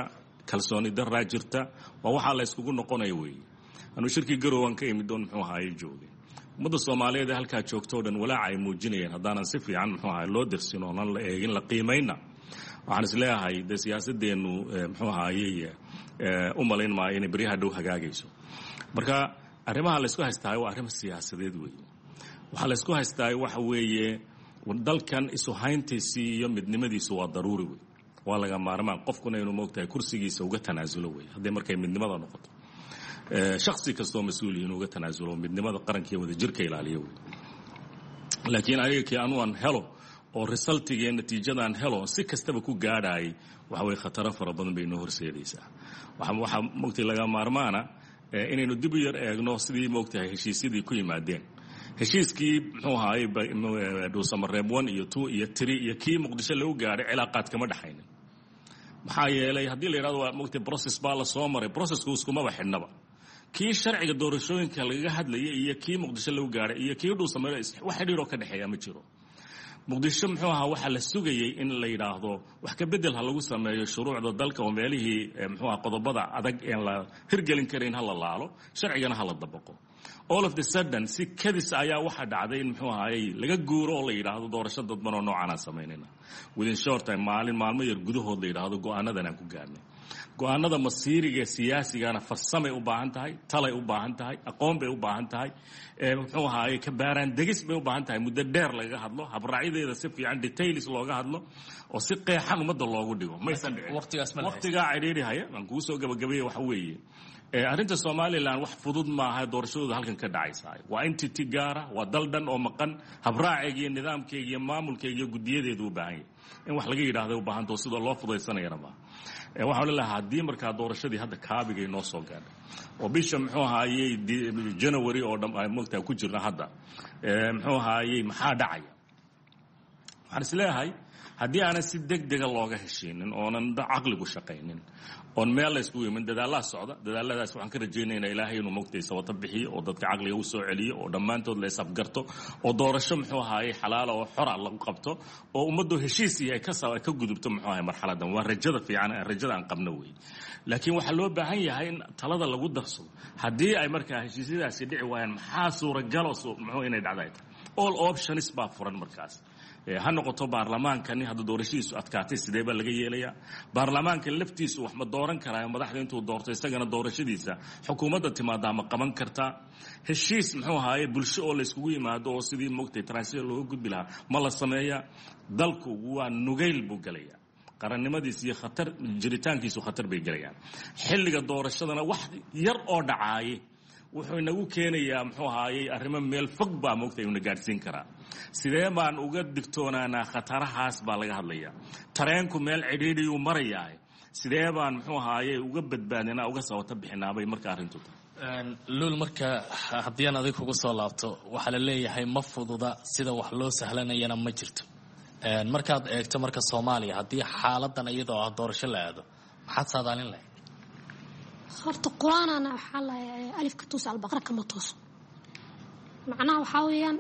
kalsooni daraa jirta waa waxaa la yskugu noqonaya weeye anuu shirkii garowan ka imid doon muxuu ahaayey joogay ummadda soomaaliyeed ee halkaa joogto o dhan walaaca ay muujinayeen haddaanan si fiican muxuu ahaay loo dirsin oonan la eegin la qiimayna waxaan is leeyahay dee siyaasadeennu muxuu ahaayey u malayn maayo inay beryaha dhow hagaagayso marka arrimaha laysku haystahay waa arrimo siyaasadeed weeye waxaa laysku haystahay waxa weeye dalkan isu hayntiisii iyo midnimadiisu waa daruuri wey waa laga maarmaan qofkuna inuu moogtahay kursigiisa uga tanaasulo wey hadday markay midnimada noqoto shaksi kastoo mas-uul inuu uga tanaasulo midnimada qarankiiyo wadajirka ilaaliyo wey laakiin aniga kii anuan helo oo resultigee natiijadaan helo si kastaba ku gaadhaayay waxa weye khataro fara badan bay inoo horseedaysaa waxaa moogtahay laga maarmaana inaynu dib u yar eegno sidii moogtahay heshiisyadii ku yimaadeen heshiiskii muxuu ahaayey dhuusamareeb 1 iyo 2 iyo 3 iyo kii muqdisho lagu gaadhay cilaaqaad kama dhaxaynin maxaa yeelay haddii la yidhahdo waa moogtahay process baa la soo maray processku iskumaba xidhnaba kii sharciga doorashooyinka lagaga hadlayay iyo kii muqdisho lagu gaadhay iyo kii dhuusamareeb wax xidhiiroo ka dhexeeya ma jiro muqdisho muxuu ahaa waxaa la sugayey in la yidhaahdo wax ka bedel ha lagu sameeyo shuruucda dalka oo meelihii muxuu aha qodobada adag een la hirgelin karayn ha la laalo sharcigana ha la dabaqo all of the sudden si kadis ayaa waxaa dhacday in muxuu ahaayey laga guuro oo la yidhaahdo doorasho dadban oo noocan aan samaynayna within short time maalmo yar gudahood la yidhaahdo go-aanadan aan ku gaarnay go-aanada masiiriga siyaasigana farsamay u baahan tahay talay u baahan tahay aqoon bay u baahan tahay muxuu ahaayey kabaaraan degis bay u baahan tahay muddo dheer lagaga hadlo habraacydeeda si fiican details looga hadlo oo si qeexan ummadda loogu dhigo maysan dhicin waqtigaa cidhiidhihaya aan kuu soo gabagabeeye waxa weeye arrinta somalilan wax fudud maaha doorashadooda halkan ka dhacaysa waa entity gaara waa dal dhan oo maqan habraaceega iyo nidaamkeega iyo maamulkeega iyo guddiyadeedu u baahan yahay in wax laga yidhaahdo u baahantao sida loo fudaysanayana maaha waxaan leeyahay haddii markaa doorashadii hadda kaabigay noo soo gaadhay oo bisha muxuu ahaayey January oo dhan ay moogtaa ku jirna hadda muxuu ahaayey maxaa dhacaya waxaan is leeyahay haddii aanan si degdega looga heshiinin oonan caqligu shaqaynin oon meel la yskugu yimin dadaalaa socda dadaaladaas waxaan ka rajaynaynaa ilaahay inuu moogtay sabata bixiyo oo dadka caqliga u soo celiyo oo dhammaantood la isafgarto oo doorasho muxuu ahaayey xalaala oo xora lagu qabto oo ummaddu heshiis iyo ay ka gudubto muxuu ahaay marxaladan waa rajada fiican rajada aan qabno wey laakiin waxaa loo baahan yahay in talada lagu darsado haddii ay markaa heshiisyadaasi dhici waayaan maxaa suuragalo muxuu inay dhacday all options baa furan markaas ha noqoto baarlamaankani hadda doorashadiisu adkaatay sidee baa laga yeelayaa baarlamaanka laftiisu wax ma dooran karaa madaxda intuu doorto isagana doorashadiisa xukuumadda timaadaa ma qaban kartaa heshiis muxuu ahaayey bulsho oo layskugu yimaado oo sidii moogtay transition looga gudbi lahaa ma la sameeyaa dalku waa nugayl buu gelayaa qarannimadiisa iyo khatar jiritaankiisu khatar bay gelayaan xilliga doorashadana wax yar oo dhacaaye wuxuu inagu keenayaa muxuu ahaayey arrimo meel fog baa moogtay una gaadhsiin karaa sidee baan uga digtoonaanaa khatarahaas baa laga hadlayaa tareenku meel cidhiidhiyuu marayaa sidee baan muxuu ahaayey uga badbaadinaa uga sabata bixinaabay marka arrintu tahay luul marka haddii aan adig kugu soo laabto waxaa la leeyahay ma fududa sida wax loo sahlanayana ma jirto markaad eegto marka Soomaaliya haddii xaaladan iyadoo ah doorasho la aado maxaad saadaalin lahayd horta quraanana waxa la alifka toos albaqara kama toos macnaha waxa weeyaan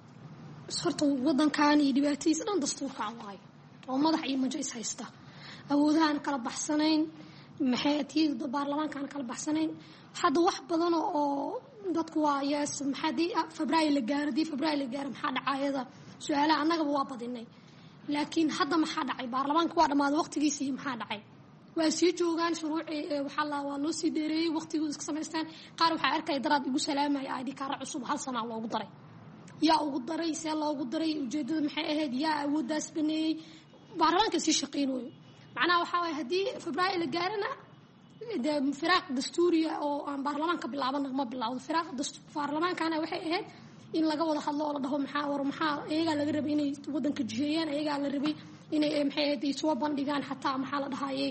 horta wadankan iyo dhibaatadiisa dhan dastuurka waayo oo madax iyo majlis haysta awoodahan kala baxsanayn maxaytiida baarlamaankan kala baxsanayn hadda wax badan oo dadku waa yees maxadii Febraayo la gaaro maxaa dhacayada su'aalaha annaga waa badinay laakiin hadda maxaa dhacay baarlamaanka waa dhamaad waqtigiisii maxaa dhacay waa sii joogaan shuruuci waxa la waa loo sii dheereeyay waqtigu iska sameystaan qaar waxa arkay daraad igu salaamay ID kaar cusub hal sano loogu daray yaa ugu daray see loogu daray ujeedada maxay ahayd yaa awoodaas baneeyay baarlamaanka si shaqeynooyo macnaha waxa way hadii Febraayo la gaarana firaaq dastuuriya oo aan baarlamaanka bilaaban ma bilaawdo firaaq dastuur baarlamaankana waxay ahayd in laga wada hadlo oo la dhaho maxaa iyaga laga rabay inay wadanka jiheeyaan iyaga la rabay inay maxay ahayd soo bandhigaan xataa maxaa la dhahaayay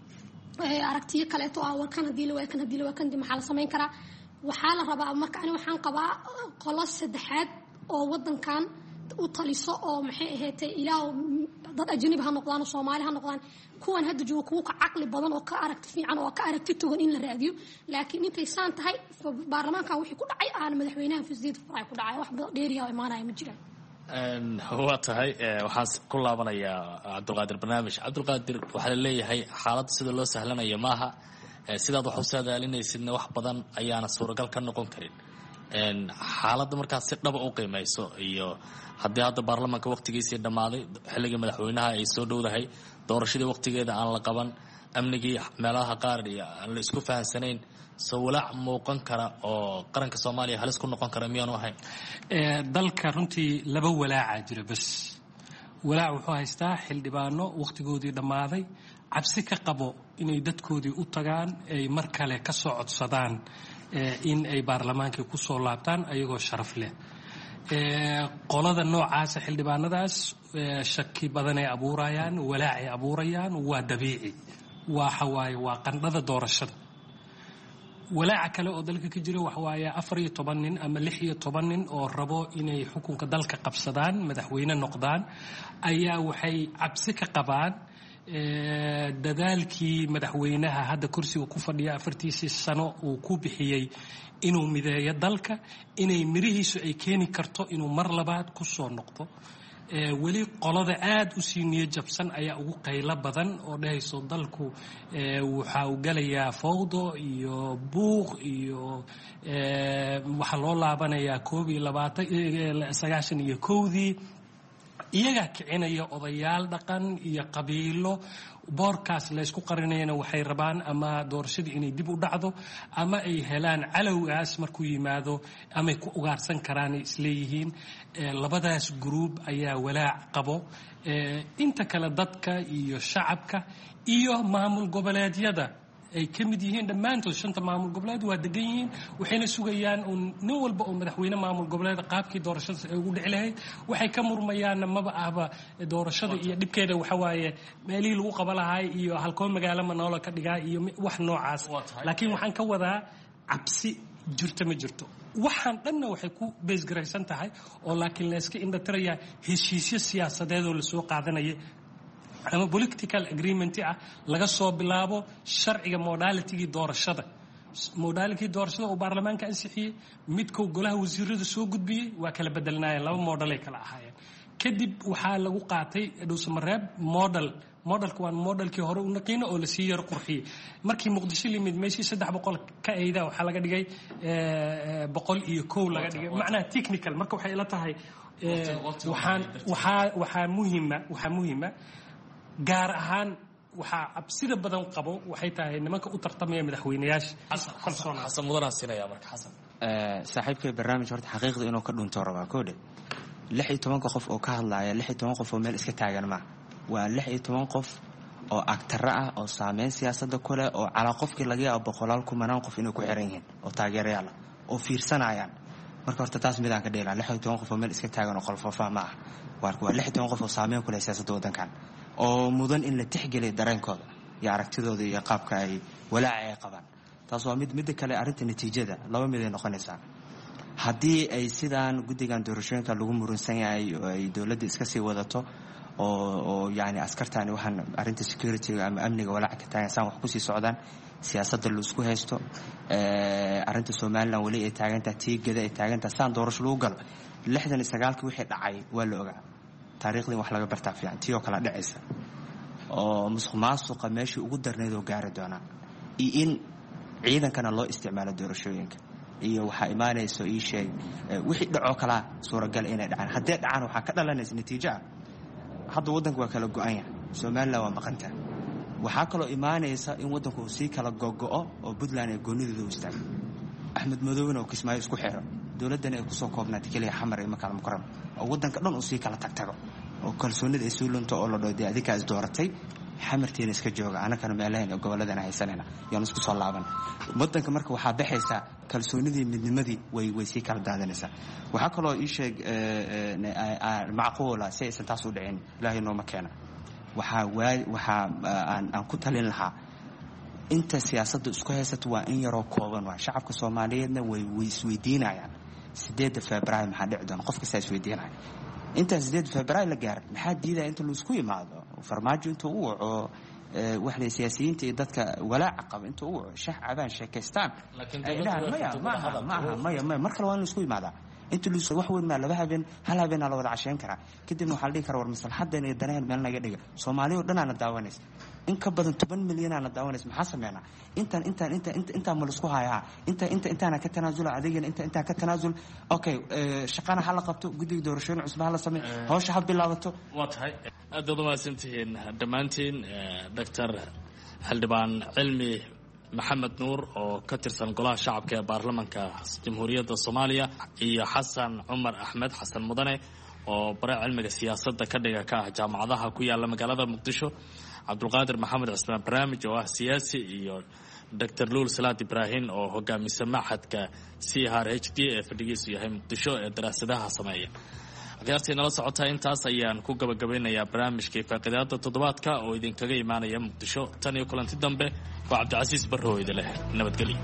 aragtiyo kale oo warkan hadii la waakan maxaa la sameyn karaa waxaa la rabaa marka ani waxaan qabaa qolo saddexaad oo wadankan u taliso oo maxay ahayd ilaa dad ajnabi ha noqdaan Soomaali ha noqdaan kuwan hadda jooga kuwa ka caqli badan oo ka aragti fiican oo ka aragti togan in la raadiyo laakiin intay saan tahay baarlamaanka wixii ku dhacay aan madaxweynaha Fasiid Faray ku dhacay wax dheeriya imaanaya ma jiraan waa tahay waxaan ku laabanayaa cabdulqaadir barnaamij. cabdulqaadir waxaa la leeyahay xaaladda sida loo sahlanaya maaha, sidaad wax u saadaalinaysidna wax badan ayaana suuragal ka noqon karin. xaaladda markaad si dhaba u qiimayso, iyo haddii hadda baarlamaanka waqtigiisii dhammaaday, xilligii madaxweynaha ay soo dhowdahay, doorashadii waqtigeeda aan la qaban, amnigii meelaha qaar aan la isku fahansanayn, soo walaac muuqan kara oo qaranka soomaaliya halis ku noqon kara miyaanu ahayn? dalka runtii laba walaaca jira bas. walaac wuxuu haystaa xildhibaano waqtigoodii dhammaaday, cabsi ka qabo inay dadkoodii u tagaan, ay mar kale ka soo codsadaan in ay baarlamaankii ku soo laabtaan ayagoo sharaf leh. qolada noocaasa xildhibaanadaas shaki badanay abuurayaan, walaacay abuurayaan, waa dabiici, waxawaaye waa qandhada doorashada. walaaca kale oo dalka ka jira waxawaaye 14 nin ama 16 nin oo rabo inay xukunka dalka qabsadaan, madaxweyne noqdaan, ayaa waxay cabsi ka qabaan dadaalkii madaxweynaha hadda kursiga ku fadhiya 4 sano uu ku bixiyey inuu mideeyo dalka, inay mirihiisu ay keeni karto inuu mar labaad ku soo noqdo. weli qolada aad u sii niyad jabsan ayaa ugu qaylo badan oo dhahayso dalku waxa uu galayaa fawdo iyo buuq iyo waxaa loo laabanayaa 1991 iyagaa kicinaya odayaal dhaqan iyo qabiilo. boorkaas laysku qarinayana waxay rabaan ama doorashadii inay dib u dhacdo, ama ay helaan calowgaas markuu yimaado amay ku ugaarsan karaanay isleeyihiin. labadaas gruub ayaa walaac qabo. inta kale dadka iyo shacabka iyo maamul goboleedyada ay ka mid yihiin dhammaantood 5 maamul goboleed waa degan yihiin, waxayna sugayaan nin walba oo madaxweyne maamul goboleed qaabkii doorashada ay ugu dhici lahayd. waxay ka murmayaan maba ahba doorashada iyo dhibkeeda, waxa waaye meelihii lagu qaba lahay iyo halkoo magaalo manoola ka dhigaa iyo wax noocaas. laakiin waxaan ka wadaa cabsi jirto ma jirto. waxaan dhanna waxay ku beesgaraysan tahay oo laakiin layska indhatirayaa heshiisyo siyaasadeed oo lasoo qaadanaya ama political agreement ah, laga soo bilaabo sharciga modalitigii doorashada oo baarlamaanka ansixiyey, midkuu golaha wasiirada soo gudbiyey, waa kala bedelnaayeen, 2 modelay kala ahaayeen. kadib waxaa lagu qaatay dhuusamareeb modelka waa modelkii hore u naqiino oo lasii yar qurxiyey. markii muqdisho limid meeshii 300 ka ayda waxaa laga dhigay 101 laga dhigay, macnaha technical. marka waxay ila tahay waxaa muhiima gaar ahaan waxaa cabsida badan qabo waxay tahay nimanka u tartamaya madaxweynayaasha. xasan mudan siinaya marka. xasan saaxiibkay barnaamij horta xaqiiqda inuu ka dhunto rabaa koodhe 16 qof oo ka hadlaya 16 qof oo meel iska taagan ma waa 16 qof oo agtara ah oo saameyn siyaasadda ku leh oo cala qofkii laga yaabo 100 qof inay ku xiran yihiin oo taageerayaal oo fiirsanayaan. marka horta taas midaan ka dheelaa 16 qof oo meel iska taagan oo qalfoofa ma ah, waa 16 qof oo saameyn ku leh siyaasadda waddankan oo mudan in la tixgeliyo dareenkooda iyo aragtidooda iyo qaabka ay walaaca ay qabaan. taas waa mid kale. arrinta natiijada 2 mid ay noqonaysaa. haddii ay sidaan guddigan doorashooyinka lagu murunsan yahay oo ay dowladda iska sii wadato oo yani askartaani waxaan arrinta security ama amniga walaaca ka taagan saan wax ku sii socdaan, siyaasadda la isku haysto, arrinta Soomaaliland wali ay taagantahay, tiigada ay taagantahay, saan doorasho lagu galo 69 wixii dhacay waa la ogaa. taariikhdii wax laga bartaa fiican tii oo kala dhacaysa oo musuqmaasuqa meeshii ugu darneed oo gaari doonaa, iyo in ciidankana loo isticmaalo doorashooyinka. iyo waxaa imaanayso ii sheeg wixii dhacoo kala suuragal inay dhacaan. haddii dhacaan waxaa ka dhalanaysa natiijo ah hadda waddanku waa kala go'an yahay, Soomaaliland waa maqantaa. waxaa kaloo imaanaysa in waddanku uu sii kala gogo'o oo Puntland ay goonideeda u istaago, Axmed Madowna oo Kismaayo isku xiro, dowladdana ay kusoo koobnaatay keliya xamar iyo Makal Mukarram, oo waddanka dhan uu sii kala tagtago oo kalsoonida ay soo lunto oo la dhoodey adinkaa is dooratay xamartiina iska jooga, anakana meelahayn oo gobolladana haysanayna yaan isku soo laaban. waddanka marka waxaa baxaysaa kalsoonidii midnimadii way sii kala daadanaysaa. waxaa kaloo ii sheeg macquula si aysan taas u dhicin, ilaahay nooma keena. waxaa aan ku talin lahaa inta siyaasadda isku haysato waa in yaroo kooban. waa shacabka Soomaaliyeedna way isweydiinayaan 8 Febraayo maxaa dhici doona, qof kasta isweydiinaya. inta 8 Febraayo la gaaray maxaa diidaya inta la isku yimaado farmaajo intuu u waco waxay siyaasiyiinta iyo dadka walaaca qaba intuu u waco shax cabaan sheekaystaan. maya mar kale waa in la isku yimaadaa. inta lu wax weyn ma laba habeen hal habeen la wada casheyn karaa kadibna waxaa la dhihi karaa war maslaxadan iyo danaheen meel naga dhiga Soomaaliya oo dhan aan daawanaysa in ka badan 10 milyan aan daawanaysa maxaa sameeyna inta ma isku hayaa inta ka tanaasula adeegana inta ka tanaasul okay shaqana hal qabto guddiga doorashooyin cusub hal sameeyo hawsha ha bilaabato waa tahay aad u mahadsantihiin dhamaantiin Dr. Xildhibaan Cilmi Maxamed Nuur oo ka tirsan golaha shacabka ee baarlamaanka Jamhuuriyadda Soomaaliya iyo Xasan Cumar Axmed Xasan Mudane oo bare cilmiga siyaasadda ka dhiga ka jaamacadaha ku yaala magaalada Muqdisho Cabdulqaadir Maxamed Cismaan barnaamij oo ah siyaasi iyo Dr. Luul Salaad Ibrahim oo hogaamisa maxadka CRHD ee fadhigiisu yahay Muqdisho ee daraasadaha sameeya akhyaartii nala socota intaas ayaan ku gabagabeynayaa barnaamijkii faaqidaada toddobaadka oo idinkaga imaanaya Muqdisho tan iyo kulanti dambe waa Cabdicasiis Barrow idin leh nabadgelyo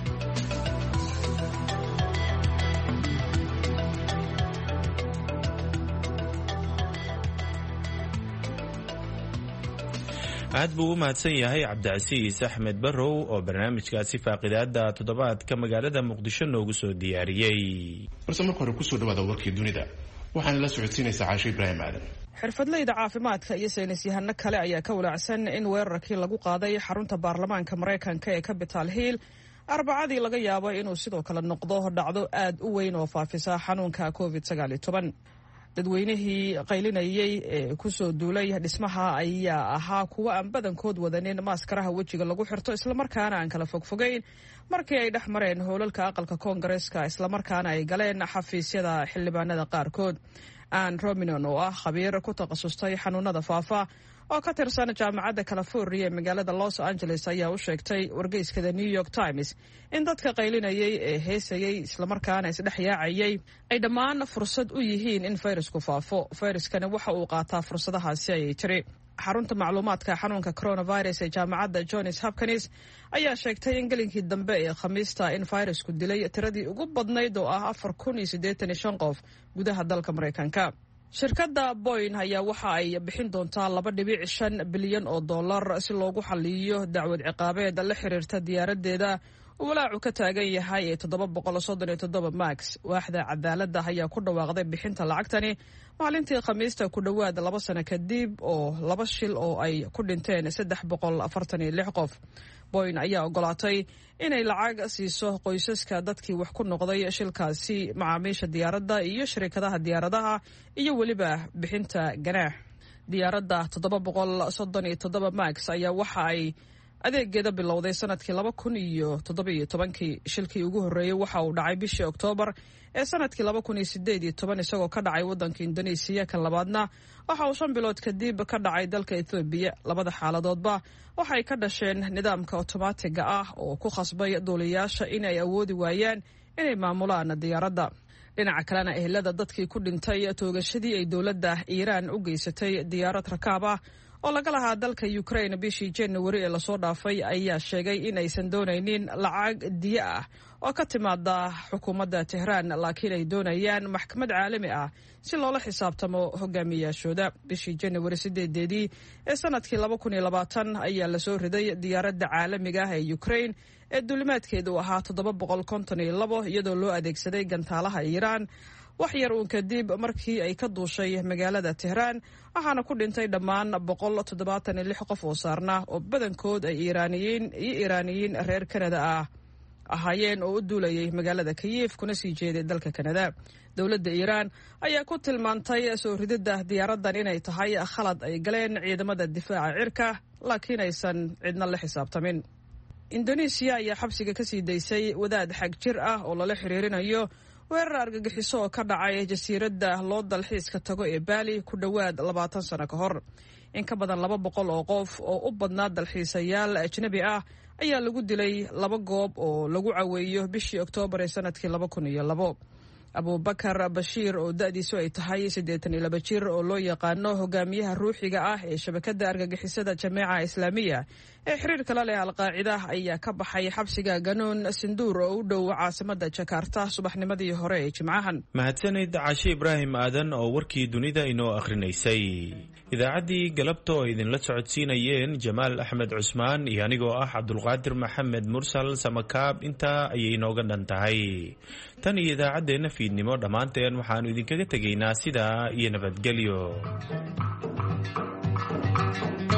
aad buu u mahadsan yahay Cabdicasiis Axmed Barrow oo barnaamijkaasi faaqidaada toddobaadka magaalada Muqdisho noogu soo diyaariyay. Marka hore ku soo dhawaada warkii dunida waxaan la socodsiinaysaa Caasho Ibraahim Aadan. xirfadleyda caafimaadka iyo saynisyahano kale ayaa ka walaacsan in weerarkii lagu qaaday xarunta baarlamaanka Mareykanka ee Capitol Hill Arbacadii laga yaabo inuu sidoo kale noqdo dhacdo aad u weyn oo faafisa xanuunka COVID-19. dadweynihii qaylinayay ee ku soo duulay dhismaha ayaa ahaa kuwa aan badankood wadanin maaskaraha wejiga lagu xirto isla markaana aan kala fogfogeyn markii ay dhex mareen howlalka aqalka Koongareeska isla markaana ay galeen xafiisyada xildhibaanada qaarkood. Ann Rominon oo ah khabiir ku takhasustay xanuunada faafa oo ka tirsan jaamacadda California ee magaalada Los Angeles ayaa u sheegtay wargeyska The New York Times in dadka qaylinayay ee heesayay isla markaana isdhex yaacayay ay dhammaan fursad u yihiin in fayrasku faafo. Fayraskana waxa uu qaataa fursadahaasi ayay tiri. xarunta macluumaadka xanuunka coronavirus ee jaamacadda Johns Hopkins ayaa sheegtay in galinkii dambe ee Khamiista in fayrasku dilay tiradii ugu badnayd oo ah 4,085 qof gudaha dalka Mareykanka. shirkadda Boeing ayaa waxa ay bixin doontaa $2.5 bilyan si loogu xalliyo dacwad ciqaabeed la xiriirta diyaaradeeda walaacu ka taagan yahay ee 737 Max. waaxda cadaaladda ayaa ku dhawaaqday bixinta lacagtani maalintii Khamiista ku dhawaad 2 sano kadib oo 2 shil oo ay ku dhinteen 346 qof. Boeing ayaa ogolaatay inay lacag siiso qoysaska dadkii wax ku noqday shilkaasi, macaamiisha diyaaradda iyo shirkadaha diyaaradaha iyo weliba bixinta ganaax. diyaaradda 737 Max ayaa waxa ay adeegeeda bilowday sanadkii 2017. shilkii ugu horreeyay waxa uu dhacay bishii Oktoobar ee sanadkii 2018 isagoo ka dhacay waddanka Indonesia. kan labaadna waxa uu 5 bilood kadib ka dhacay dalka Ethiopia. labada xaaladoodba waxay ka dhasheen nidaamka otomaatiga ah oo ku khasbay duuliyaasha in ay awoodi waayaan inay maamulaan diyaaradda. dhinaca kalena ehelada dadkii ku dhintay toogashadii ay dowladda Iiraan u geysatay diyaarad rakaab ah oo laga lahaa dalka Ukraine bishii January ee lasoo dhaafay ayaa sheegay in aysan doonaynin lacag diya ah oo ka timaada xukuumadda Tehran, laakiin ay doonayaan maxkamad caalami ah si loola xisaabtamo hogaamiyaashooda. bishii January 8 ee sanadkii 2020 ayaa lasoo riday diyaaradda caalamiga ah ee Ukraine ee duulimaadkeedu ahaa 752 iyadoo loo adeegsaday gantaalaha Iiraan wax yar uun kadib markii ay ka duushay magaalada Tehran, waxaana ku dhintay dhammaan 176 qof oo saarnaa oo badankood ay Iiraaniyiin reer Kanada ah ahaayeen oo u duulayay magaalada Kyiv kuna sii jeeday dalka Kanada. dowladda Iiraan ayaa ku tilmaantay soo ridida diyaaraddan inay tahay khalad ay galeen ciidamada difaaca cirka, laakiin aysan cidna la xisaabtamin. Indonesia ayaa xabsiga ka sii daysay wadaad xag jir ah oo lala xiriirinayo weerar argagixiso oo ka dhacay jasiiradda loo dalxiiska tago ee Bali ku dhawaad 20 sano ka hor. in ka badan 200 oo qof oo u badnaa dalxiisayaal ajnabi ah ayaa lagu dilay 2 goob oo lagu caweeyo bishii Oktoobar ee sanadkii 2002. Abubakar Bashir oo da'diisu ay tahay 82 jir oo loo yaqaano hogaamiyaha ruuxiga ah ee shabakadda argagixisada Jamaacada Islaamiga ee xiriirka la leh alqaacida ayaa ka baxay xabsiga ganuun sinduur oo u dhow caasimada jakarta subaxnimadii hore ee jimcahan. mahadsanid cashe ibraahim aadan oo warkii dunida inoo akhrinaysay. idaacaddii galabta oo idinla socodsiinayeen jamaal axmed cusmaan iyo anigoo ah cabdulqaadir maxamed mursal samakaab intaa ayay inooga dhan tahay. tan iyo idaacaddeenna fiidnimo dhammaanteen waxaannu idinkaga tegaynaa sidaa iyo nabadgelyo.